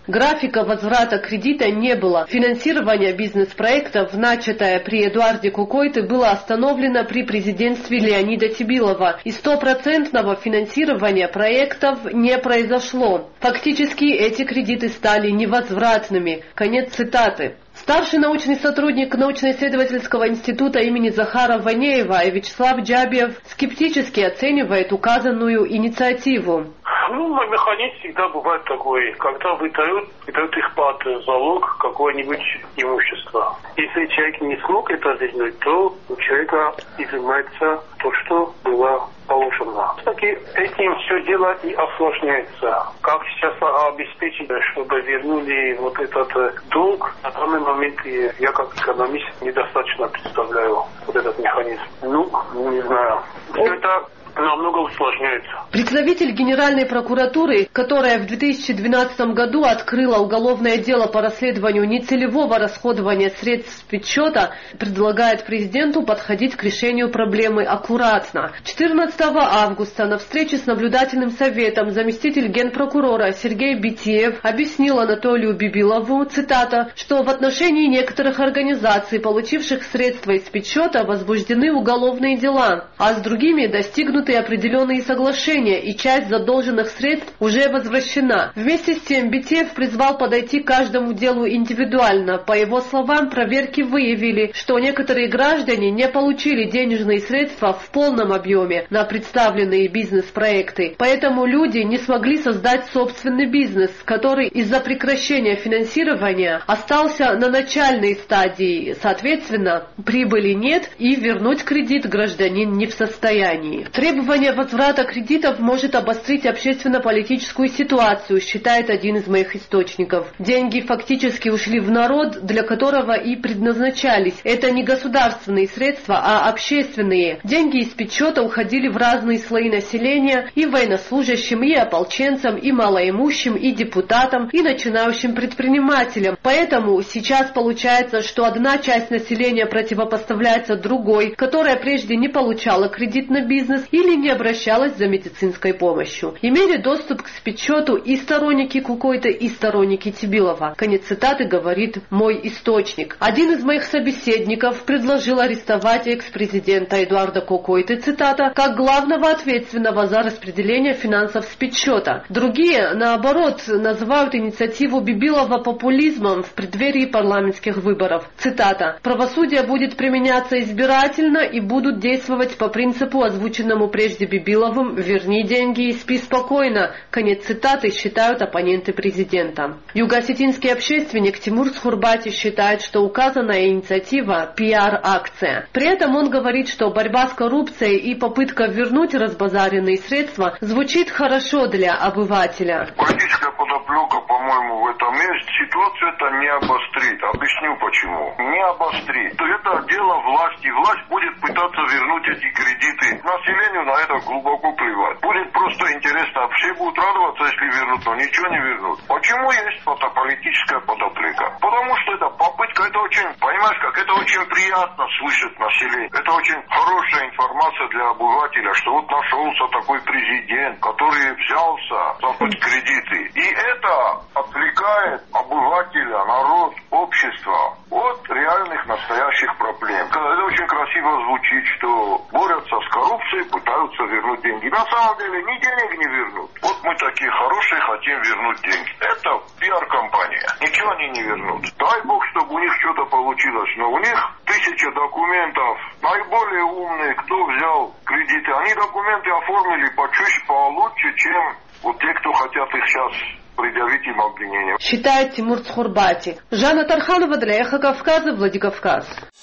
Графика возврата кредита не было. Финансирование бизнес-проектов, начатое при Эдуарде Кокойте, было остановлено при президентстве Леонида Тибилова, и стопроцентного финансирования проектов не произошло. Фактически эти кредиты стали невозвратными. Конец цитаты. Старший научный сотрудник научно-исследовательского института имени Захара Ванеева Вячеслав Джабиев скептически оценивает указанную инициативу. Ну, механизм всегда бывает такой, когда выдают, выдают их под залог какое-нибудь имущество. Если человек не смог это сделать, то у человека изымается то, что было положено. Кстати, этим все дело и осложняется. Как сейчас обеспечить, чтобы вернули вот этот долг, на данный момент я как экономист недостаточно представляю вот этот механизм. Ну, не знаю. Все это намного усложняется. Представитель Генеральной прокуратуры, которая в две тысячи двенадцатом году открыла уголовное дело по расследованию нецелевого расходования средств спецсчета, предлагает президенту подходить к решению проблемы аккуратно. четырнадцатого августа на встрече с наблюдательным советом заместитель генпрокурора Сергей Битиев объяснил Анатолию Бибилову, цитата, что в отношении некоторых организаций, получивших средства из спецсчета, возбуждены уголовные дела, а с другими достигнуты определенные соглашения, и часть задолженных средств уже возвращена. Вместе с тем Битиев призвал подойти к каждому делу индивидуально. По его словам, проверки выявили, что некоторые граждане не получили денежные средства в полном объеме на представленные бизнес-проекты. Поэтому люди не смогли создать собственный бизнес, который из-за прекращения финансирования остался на начальной стадии. Соответственно, прибыли нет, и вернуть кредит гражданин не в состоянии. Требование возврата кредитов может обострить общественно-политическую ситуацию, считает один из моих источников. Деньги фактически ушли в народ, для которого и предназначались. Это не государственные средства, а общественные. Деньги из спецсчета уходили в разные слои населения, и военнослужащим, и ополченцам, и малоимущим, и депутатам, и начинающим предпринимателям. Поэтому сейчас получается, что одна часть населения противопоставляется другой, которая прежде не получала кредит на бизнес или не обращалась за медицинской помощью. Имели доступ к спецсчету и сторонники Кокойте, и сторонники Тибилова. Конец цитаты говорит мой источник. Один из моих собеседников предложил арестовать экс-президента Эдуарда Кокойте, цитата, как главного ответственного за распределение финансов спецсчета. Другие, наоборот, называют инициативу Бибилова популизмом в преддверии парламентских выборов. Цитата, правосудие будет применяться избирательно и будут действовать по принципу, озвученному прежде Бибиловым, верни деньги и спи спокойно. Конец цитаты считают оппоненты президента. Юго-осетинский общественник Тимур Схурбати считает, что указанная инициатива – пиар-акция. При этом он говорит, что борьба с коррупцией и попытка вернуть разбазаренные средства звучит хорошо для обывателя. Политическая подоплека, по-моему, в этом есть. Ситуацию это не обострит. Объясню почему. Не обострит. То это дело власти. Власть будет пытаться вернуть эти кредиты. Населению на это глубоко плевать. Будет просто интересно. Все будут радоваться, если вернут, но ничего не вернут. Почему есть эта политическая подоплека? Потому что это попытка, это очень, понимаешь, как это очень приятно слышать население. Это очень хорошая информация для обывателя, что вот нашелся такой президент, который взялся за кредиты. И это отвлекает обывателя, народ, общество от реальных настоящих проблем. Это очень красиво звучит, что борются с коррупцией, пытаются вернуть деньги. На самом деле ни денег не вернут. Вот мы такие хорошие, хотим вернуть деньги. Это пиар-компания. Ничего они не вернут. Дай бог, чтобы у них что-то получилось. Но у них тысяча документов. Наиболее умные, кто взял кредиты, они документы оформили почуть получше, чем вот те, кто хотят их сейчас предъявить им обвинения. Считает Тимур Схурбати. Жанна Тарханова для Эхо Кавказа, Владикавказ.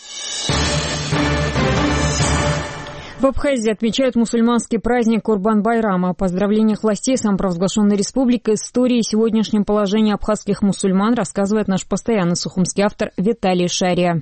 В Абхазии отмечают мусульманский праздник Курбан-Байрама. О поздравлениях властей самопровозглашенной республики, истории и сегодняшнем положении абхазских мусульман рассказывает наш постоянный сухумский автор Виталий Шария.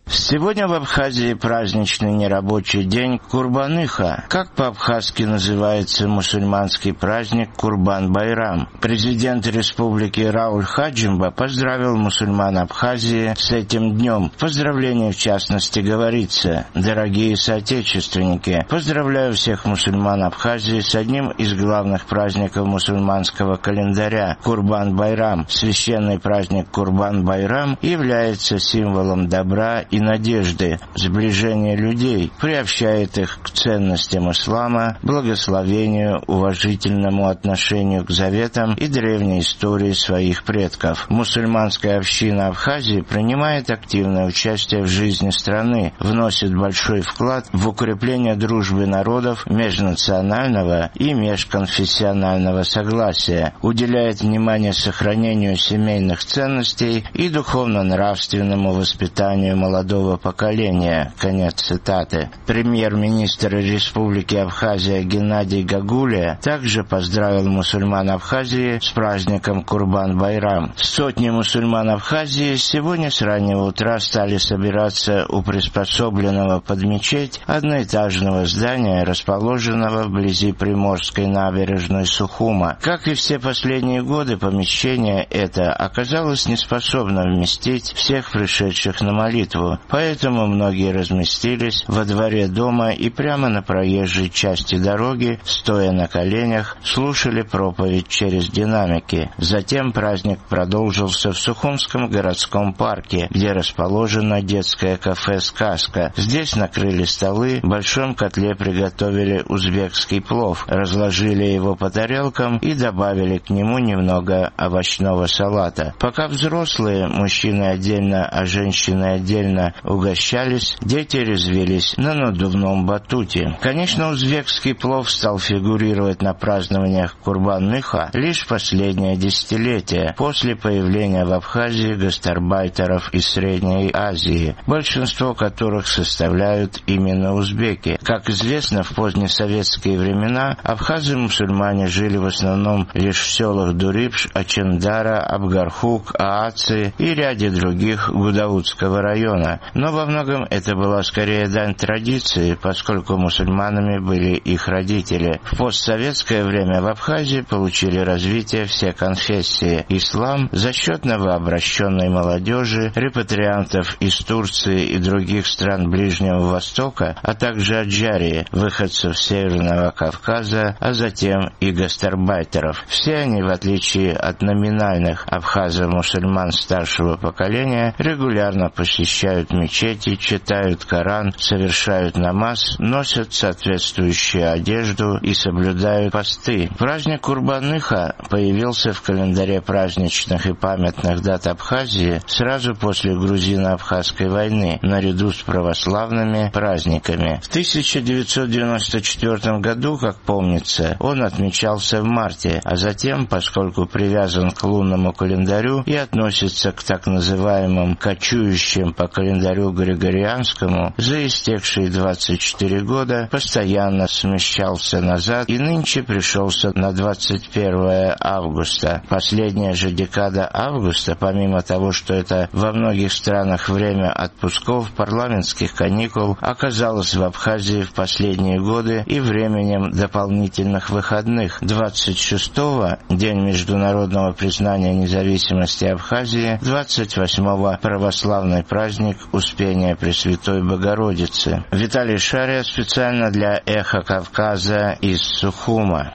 Сегодня в Абхазии праздничный нерабочий день Курбан-Иха. Как по-абхазски называется мусульманский праздник Курбан-Байрам? Президент республики Рауль Хаджимба поздравил мусульман Абхазии с этим днем. В поздравлении, в частности, говорится: «Дорогие соотечественники, поздравляю всех мусульман Абхазии с одним из главных праздников мусульманского календаря – Курбан-Байрам. Священный праздник Курбан-Байрам является символом добра и надежды, сближения людей, приобщает их к ценностям ислама, благословению, уважительному отношению к заветам и древней истории своих предков. Мусульманская община Абхазии принимает активное участие в жизни страны, вносит большой вклад в укрепление дружбы народов, межнационального и межконфессионального согласия, уделяет внимание сохранению семейных ценностей и духовно-нравственному воспитанию молодых поколения». Конец цитаты. Премьер-министр Республики Абхазия Геннадий Гагулия также поздравил мусульман Абхазии с праздником Курбан-Байрам. Сотни мусульман Абхазии сегодня с раннего утра стали собираться у приспособленного под мечеть одноэтажного здания, расположенного вблизи Приморской набережной Сухума. Как и все последние годы, помещение это оказалось неспособно вместить всех пришедших на молитву. Поэтому многие разместились во дворе дома и прямо на проезжей части дороги, стоя на коленях, слушали проповедь через динамики. Затем праздник продолжился в Сухумском городском парке, где расположено детское кафе «Сказка». Здесь накрыли столы, в большом котле приготовили узбекский плов, разложили его по тарелкам и добавили к нему немного овощного салата. Пока взрослые, мужчины отдельно, а женщины отдельно, угощались, дети резвились на надувном батуте. Конечно, узбекский плов стал фигурировать на празднованиях Курбан-Иха лишь последнее десятилетие, после появления в Абхазии гастарбайтеров из Средней Азии, большинство которых составляют именно узбеки. Как известно, в позднесоветские времена абхазы-мусульмане жили в основном лишь в селах Дурипш, Ачендара, Абгархук, Ааци и ряде других Гудаутского района. Но во многом это была скорее дань традиции, поскольку мусульманами были их родители. В постсоветское время в Абхазии получили развитие все конфессии. Ислам за счет новообращенной молодежи, репатриантов из Турции и других стран Ближнего Востока, а также Аджарии, выходцев Северного Кавказа, а затем и гастарбайтеров. Все они, в отличие от номинальных абхазов-мусульман старшего поколения, регулярно посещают мечети, читают Коран, совершают намаз, носят соответствующую одежду и соблюдают посты. Праздник Курбан-Иха появился в календаре праздничных и памятных дат Абхазии сразу после грузино-абхазской войны, наряду с православными праздниками. В тысяча девятьсот девяносто четвёртом году, как помнится, он отмечался в марте, а затем, поскольку привязан к лунному календарю и относится к так называемым кочующим по календарю Григорианскому, за истекшие двадцать четыре года постоянно смещался назад и нынче пришелся на двадцать первое августа. Последняя же декада августа, помимо того, что это во многих странах время отпусков, парламентских каникул, оказалась в Абхазии в последние годы и временем дополнительных выходных. двадцать шестого день международного признания независимости Абхазии, двадцать восьмого православный праздник Успения Пресвятой Богородицы. Виталий Шария специально для «Эхо Кавказа» из Сухума.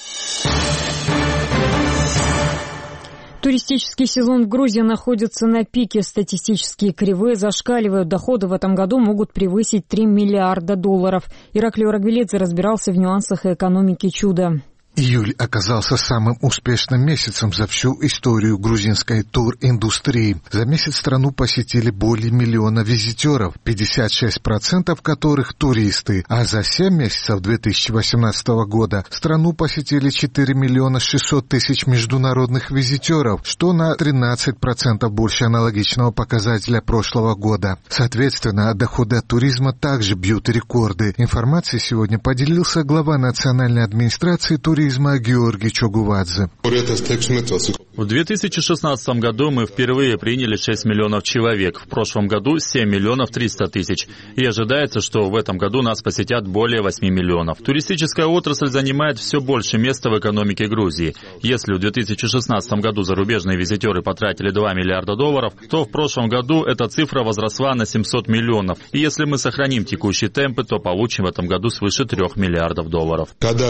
Туристический сезон в Грузии находится на пике. Статистические кривые зашкаливают. Доходы в этом году могут превысить три миллиарда долларов. Ираклий Рагвелидзе разбирался в нюансах экономики чуда. Июль оказался самым успешным месяцем за всю историю грузинской туриндустрии. За месяц страну посетили более миллиона визитеров, пятьдесят шесть процентов которых туристы, а за семь месяцев две тысячи восемнадцатого года страну посетили четыре миллиона шестьсот тысяч международных визитеров, что на тринадцать процентов больше аналогичного показателя прошлого года. Соответственно, доходы от туризма также бьют рекорды. Информацией сегодня поделился глава национальной администрации туризма туризма Георгий Чогувадзе. В две тысячи шестнадцатом году мы впервые приняли шесть миллионов человек, в прошлом году семь миллионов триста тысяч. И ожидается, что в этом году нас посетят более восьми миллионов. Туристическая отрасль занимает все больше места в экономике Грузии. Если в две тысячи шестнадцатом году зарубежные визитеры потратили два миллиарда долларов, то в прошлом году эта цифра возросла на семьсот миллионов. И если мы сохраним текущие темпы, то получим в этом году свыше трех миллиардов долларов.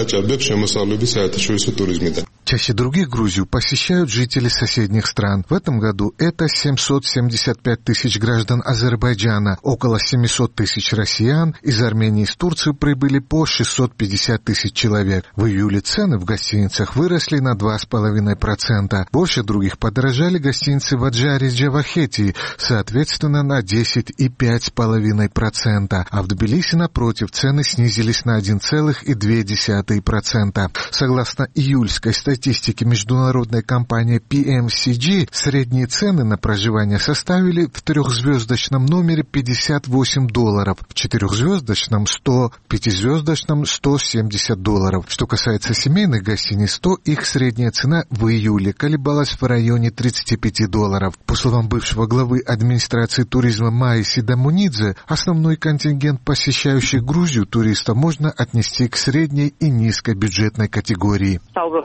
Чаще других Грузию посещают жители соседних стран. В этом году это семьсот семьдесят пять тысяч граждан Азербайджана, около семьсот тысяч россиян. Из Армении и из Турции прибыли по шестьсот пятьдесят тысяч человек. В июле цены в гостиницах выросли на два с половиной процента. Больше других подорожали гостиницы в Аджаре и Джавахетии, соответственно, на десять и пять с половиной процента. А в Тбилиси, напротив, цены снизились на один целых две десятых процента. Согласно июльской статистике международной компании пи эм си джи, средние цены на проживание составили в трехзвездочном номере пятьдесят восемь долларов, в четырехзвездочном сто, в пятизвездочном сто семьдесят долларов. Что касается семейных гостиниц, то их средняя цена в июле колебалась в районе тридцати пяти долларов. По словам бывшего главы администрации туризма Маиси Дамунидзе, основной контингент посещающих Грузию туристов можно отнести к средней и низкой бюджетной категории.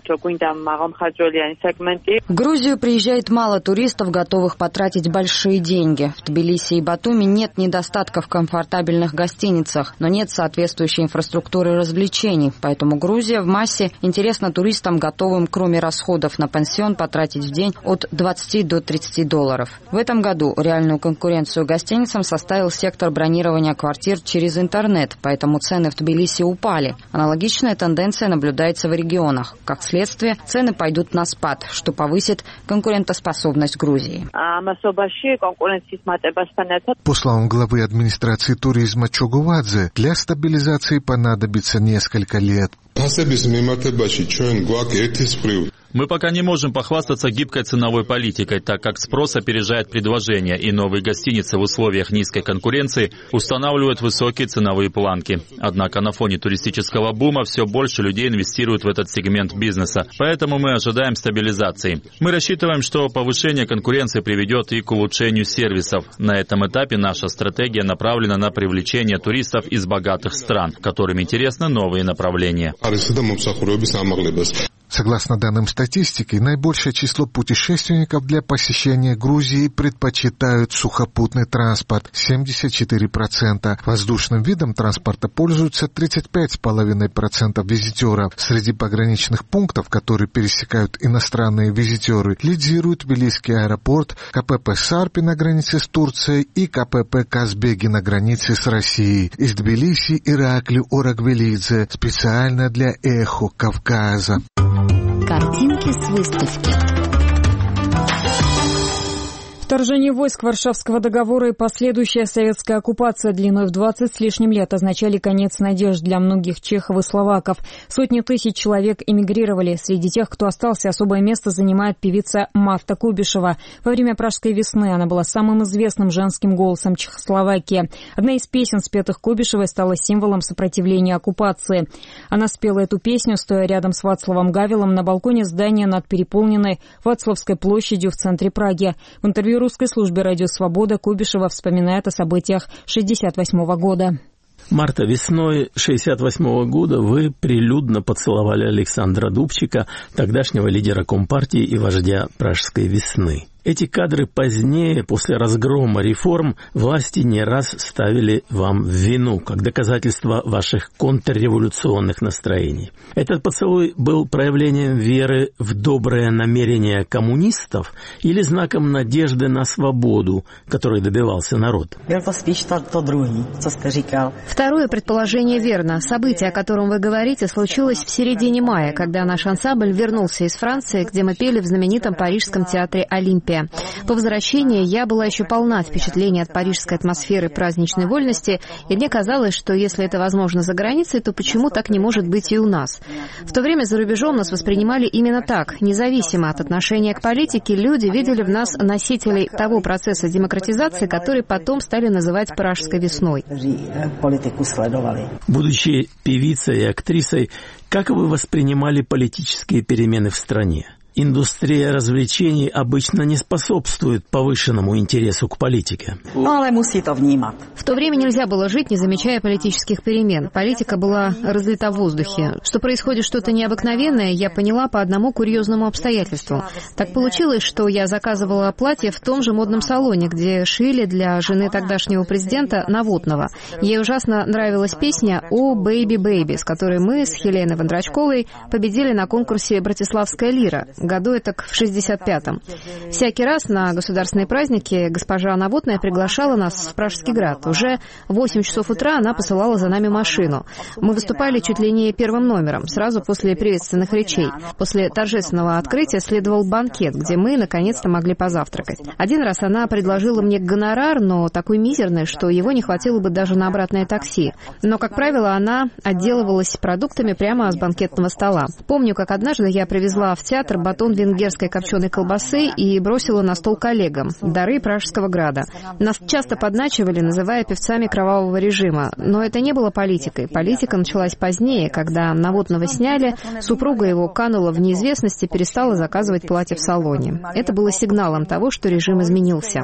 В Грузию приезжает мало туристов, готовых потратить большие деньги. В Тбилиси и Батуми нет недостатка в комфортабельных гостиницах, но нет соответствующей инфраструктуры развлечений. Поэтому Грузия в массе интересна туристам, готовым, кроме расходов на пансион, потратить в день от двадцати до тридцати долларов. В этом году реальную конкуренцию гостиницам составил сектор бронирования квартир через интернет, поэтому цены в Тбилиси упали. Аналогичная тенденция наблюдается в регионах. Как следствие, цены пойдут на спад, что повысит конкурентоспособность Грузии. По словам главы администрации туризма Чогувадзе, для стабилизации понадобится несколько лет. Мы пока не можем похвастаться гибкой ценовой политикой, так как спрос опережает предложение, и новые гостиницы в условиях низкой конкуренции устанавливают высокие ценовые планки. Однако на фоне туристического бума все больше людей инвестируют в этот сегмент бизнеса, поэтому мы ожидаем стабилизации. Мы рассчитываем, что повышение конкуренции приведет и к улучшению сервисов. На этом этапе наша стратегия направлена на привлечение туристов из богатых стран, которым интересны новые направления. Согласно данным статистики, наибольшее число путешественников для посещения Грузии предпочитают сухопутный транспорт – семьдесят четыре процента. Воздушным видом транспорта пользуются тридцать пять с половиной процентов визитеров. Среди пограничных пунктов, которые пересекают иностранные визитеры, лидируют Тбилисский аэропорт, ка пэ пэ Сарпи на границе с Турцией и ка пэ пэ Казбеги на границе с Россией. Из Тбилиси Ираклий Орагвелидзе специально для «Эхо Кавказа». Картинки с выставки. Вторжение войск Варшавского договора и последующая советская оккупация длиной в двадцать с лишним лет означали конец надежд для многих чехов и словаков. Сотни тысяч человек эмигрировали. Среди тех, кто остался, особое место занимает певица Марта Кубишева. Во время Пражской весны она была самым известным женским голосом Чехословакии. Одна из песен, спетых Кубишевой, стала символом сопротивления оккупации. Она спела эту песню, стоя рядом с Вацлавом Гавелом на балконе здания над переполненной Вацлавской площадью в центре Праги. В интервью русской службе «Радио Свобода» Кубишева вспоминает о событиях шестьдесят восьмого года. Марта, весной шестьдесят восьмого года вы прилюдно поцеловали Александра Дубчика, тогдашнего лидера Компартии и вождя Пражской весны. Эти кадры позднее, после разгрома реформ, власти не раз ставили вам в вину, как доказательство ваших контрреволюционных настроений. Этот поцелуй был проявлением веры в доброе намерение коммунистов или знаком надежды на свободу, которой добивался народ? Второе предположение верно. Событие, о котором вы говорите, случилось в середине мая, когда наш ансамбль вернулся из Франции, где мы пели в знаменитом парижском театре «Олимпия». января. По возвращении я была еще полна впечатлений от парижской атмосферы праздничной вольности, и мне казалось, что если это возможно за границей, то почему так не может быть и у нас? В то время за рубежом нас воспринимали именно так. Независимо от отношения к политике, люди видели в нас носителей того процесса демократизации, который потом стали называть «Пражской весной». Будучи певицей и актрисой, как вы воспринимали политические перемены в стране? Индустрия развлечений обычно не способствует повышенному интересу к политике. В то время нельзя было жить, не замечая политических перемен. Политика была разлита в воздухе. Что происходит что-то необыкновенное, я поняла по одному курьезному обстоятельству. Так получилось, что я заказывала платье в том же модном салоне, где шили для жены тогдашнего президента Новотного. Ей ужасно нравилась песня «О, бэйби, бэйби», с которой мы с Хеленой Вондрачковой победили на конкурсе «Братиславская лира». Году это в шестьдесят пятом. Всякий раз на государственные праздники госпожа Новотная приглашала нас в Пражский град. Уже в восемь часов утра она посылала за нами машину. Мы выступали чуть ли не первым номером, сразу после приветственных речей. После торжественного открытия следовал банкет, где мы наконец-то могли позавтракать. Один раз она предложила мне гонорар, но такой мизерный, что его не хватило бы даже на обратное такси. Но, как правило, она отделывалась продуктами прямо с банкетного стола. Помню, как однажды я привезла в театр батон венгерской копченой колбасы и бросила на стол коллегам. Дары Пражского града. Нас часто подначивали, называя певцами кровавого режима. Но это не было политикой. Политика началась позднее, когда Новотного сняли, супруга его канула в неизвестность и перестала заказывать платье в салоне. Это было сигналом того, что режим изменился.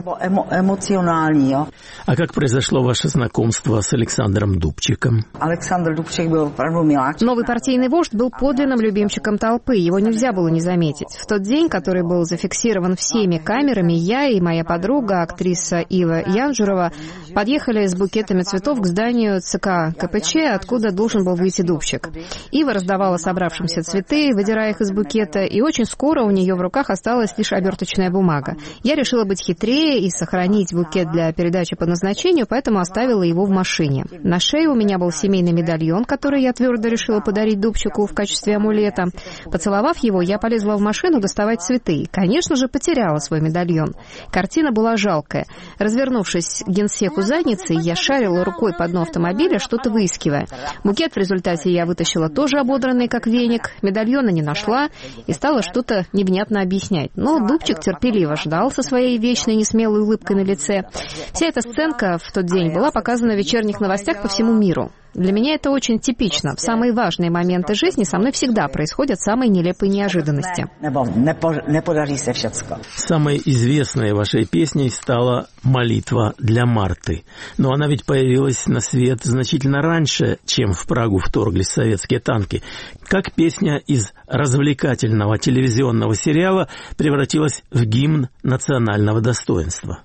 А как произошло ваше знакомство с Александром Дубчиком? Новый партийный вождь был подлинным любимчиком толпы. Его нельзя было не заметить. В тот день, который был зафиксирован всеми камерами, я и моя подруга, актриса Ива Янжурова, подъехали с букетами цветов к зданию ЦК КПЧ, откуда должен был выйти Дубчик. Ива раздавала собравшимся цветы, выдирая их из букета, и очень скоро у нее в руках осталась лишь оберточная бумага. Я решила быть хитрее и сохранить букет для передачи по назначению, поэтому оставила его в машине. На шее у меня был семейный медальон, который я твердо решила подарить Дубчику в качестве амулета. Поцеловав его, я полезла в машину, машину доставать цветы. Конечно же, потеряла свой медальон. Картина была жалкая. Развернувшись к генсеку задницей, я шарила рукой по дну автомобиля, что-то выискивая. Букет в результате я вытащила тоже ободранный, как веник. Медальона не нашла и стала что-то невнятно объяснять. Но Дубчик терпеливо ждал со своей вечной несмелой улыбкой на лице. Вся эта сценка в тот день была показана в вечерних новостях по всему миру. Для меня это очень типично. В самые важные моменты жизни со мной всегда происходят самые нелепые неожиданности. Самой известной вашей песней стала «Молитва для Марты». Но она ведь появилась на свет значительно раньше, чем в Прагу вторглись советские танки. Как песня из развлекательного телевизионного сериала превратилась в гимн национального достоинства?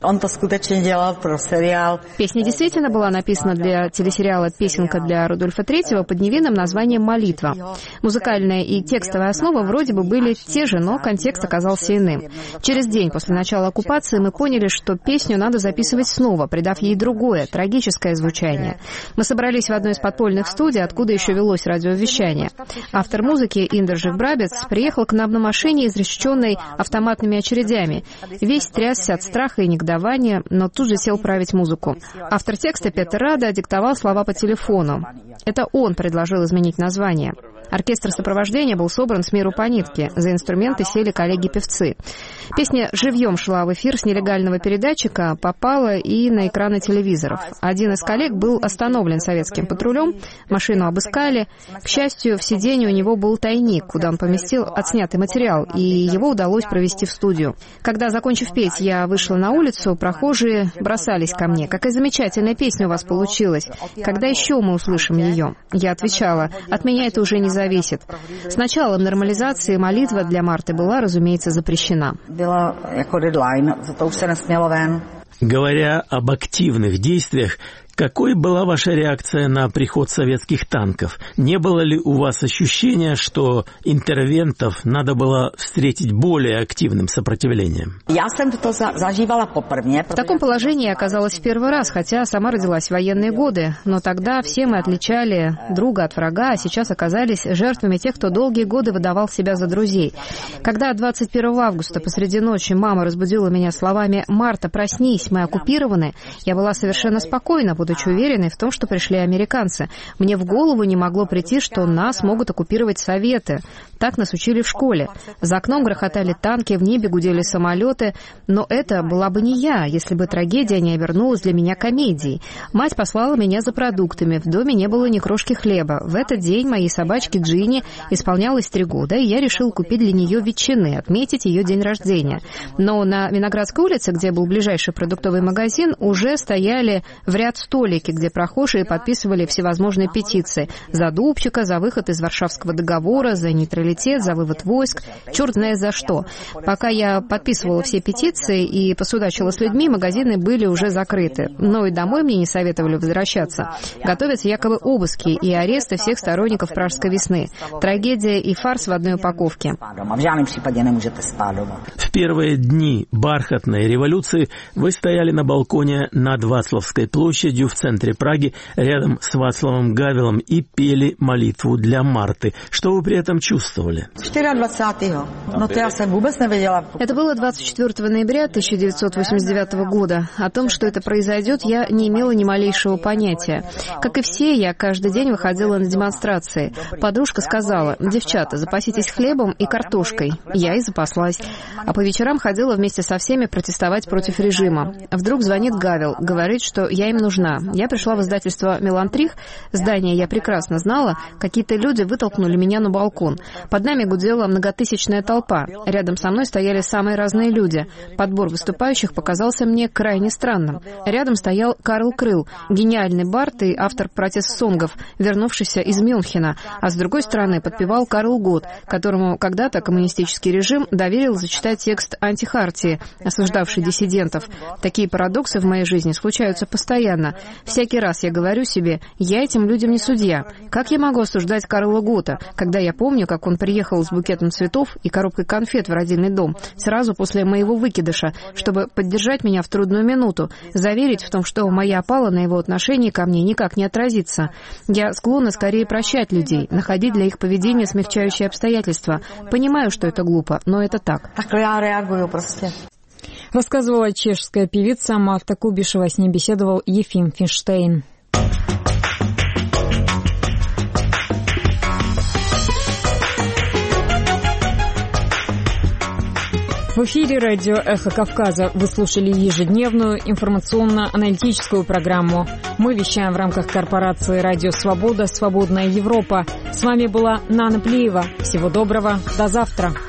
Песня действительно была написана для телесериала «Песенка для Рудольфа третьего» под невинным названием «Молитва». Музыкальная и текстовая основа вроде бы были те же, но контекст оказался иным. Через день после начала оккупации мы поняли, что песню надо записывать снова, придав ей другое, трагическое звучание. Мы собрались в одной из подпольных студий, откуда еще велось радиовещание. Автор музыки Индержев Брабец приехал к нам на машине, изрешеченной автоматными очередями. Весь трясся от страха и негодования, но тут же сел править музыку. Автор текста Петер Рада диктовал слова по телефону. Это он предложил изменить название. Оркестр сопровождения был собран с миру по нитке. За инструменты сели коллеги-певцы. Песня живьем шла в эфир с нелегального передатчика, попала и на экраны телевизоров. Один из коллег был остановлен советским патрулем, машину обыскали. К счастью, в сиденье у него был тайник, куда он поместил отснятый материал, и его удалось провести в студию. Когда, закончив петь, я вышла на улицу, прохожие бросались ко мне. «Какая замечательная песня у вас получилась! Когда еще мы услышим ее?» Я отвечала: «От меня это уже не зависит». С началом нормализации молитва для Марты была, разумеется, запрещена. Говоря об активных действиях, Какой была ваша реакция на приход советских танков? Не было ли у вас ощущения, что интервентов надо было встретить более активным сопротивлением? В таком положении я оказалась в первый раз, хотя сама родилась в военные годы. Но тогда все мы отличали друга от врага, а сейчас оказались жертвами тех, кто долгие годы выдавал себя за друзей. Когда двадцать первого августа посреди ночи мама разбудила меня словами «Марта, проснись, мы оккупированы», я была совершенно спокойна, будучи уверенной в том, что пришли американцы. Мне в голову не могло прийти, что нас могут оккупировать Советы. Так нас учили в школе. За окном грохотали танки, в небе гудели самолеты. Но это была бы не я, если бы трагедия не обернулась для меня комедией. Мать послала меня за продуктами. В доме не было ни крошки хлеба. В этот день моей собачке Джинни исполнялось три года, и я решил купить для нее ветчины, отметить ее день рождения. Но на Виноградской улице, где был ближайший продуктовый магазин, уже стояли в ряд столики, где прохожие подписывали всевозможные петиции. За Дубчика, за выход из Варшавского договора, за нейтралитет, за вывод войск. Черт знает за что. Пока я подписывала все петиции и посудачила с людьми, магазины были уже закрыты. Но и домой мне не советовали возвращаться. Готовятся якобы обыски и аресты всех сторонников Пражской весны. Трагедия и фарс в одной упаковке. В первые дни бархатной революции вы стояли на балконе над Вацлавской площадью в центре Праги, рядом с Вацлавом Гавелом, и пели молитву для Марты. Что вы при этом чувствовали? Это было двадцать четвёртого ноября тысяча девятьсот восемьдесят девятого года. О том, что это произойдет, я не имела ни малейшего понятия. Как и все, я каждый день выходила на демонстрации. Подружка сказала: «Девчата, запаситесь хлебом и картошкой». Я и запаслась. А по вечерам ходила вместе со всеми протестовать против режима. Вдруг звонит Гавел, говорит, что я им нужна. Я пришла в издательство «Мелантрих». Здание я прекрасно знала. Какие-то люди вытолкнули меня на балкон. Под нами гудела многотысячная толпа. Рядом со мной стояли самые разные люди. Подбор выступающих показался мне крайне странным. Рядом стоял Карл Крыл, гениальный бард и автор протест-сонгов, вернувшийся из Мюнхена. А с другой стороны подпевал Карл Гот, которому когда-то коммунистический режим доверил зачитать текст антихартии, осуждавший диссидентов. Такие парадоксы в моей жизни случаются постоянно. Всякий раз я говорю себе: я этим людям не судья. Как я могу осуждать Карла Гота, когда я помню, как он приехал с букетом цветов и коробкой конфет в родильный дом сразу после моего выкидыша, чтобы поддержать меня в трудную минуту, заверить в том, что моя опала на его отношении ко мне никак не отразится. Я склонна скорее прощать людей, находить для их поведения смягчающие обстоятельства. Понимаю, что это глупо, но это так. Рассказывала чешская певица Марта Кубишева. С ней беседовал Ефим Финштейн. В эфире радио «Эхо Кавказа». Вы слушали ежедневную информационно-аналитическую программу. Мы вещаем в рамках корпорации «Радио Свобода. Свободная Европа». С вами была Нана Плиева. Всего доброго. До завтра.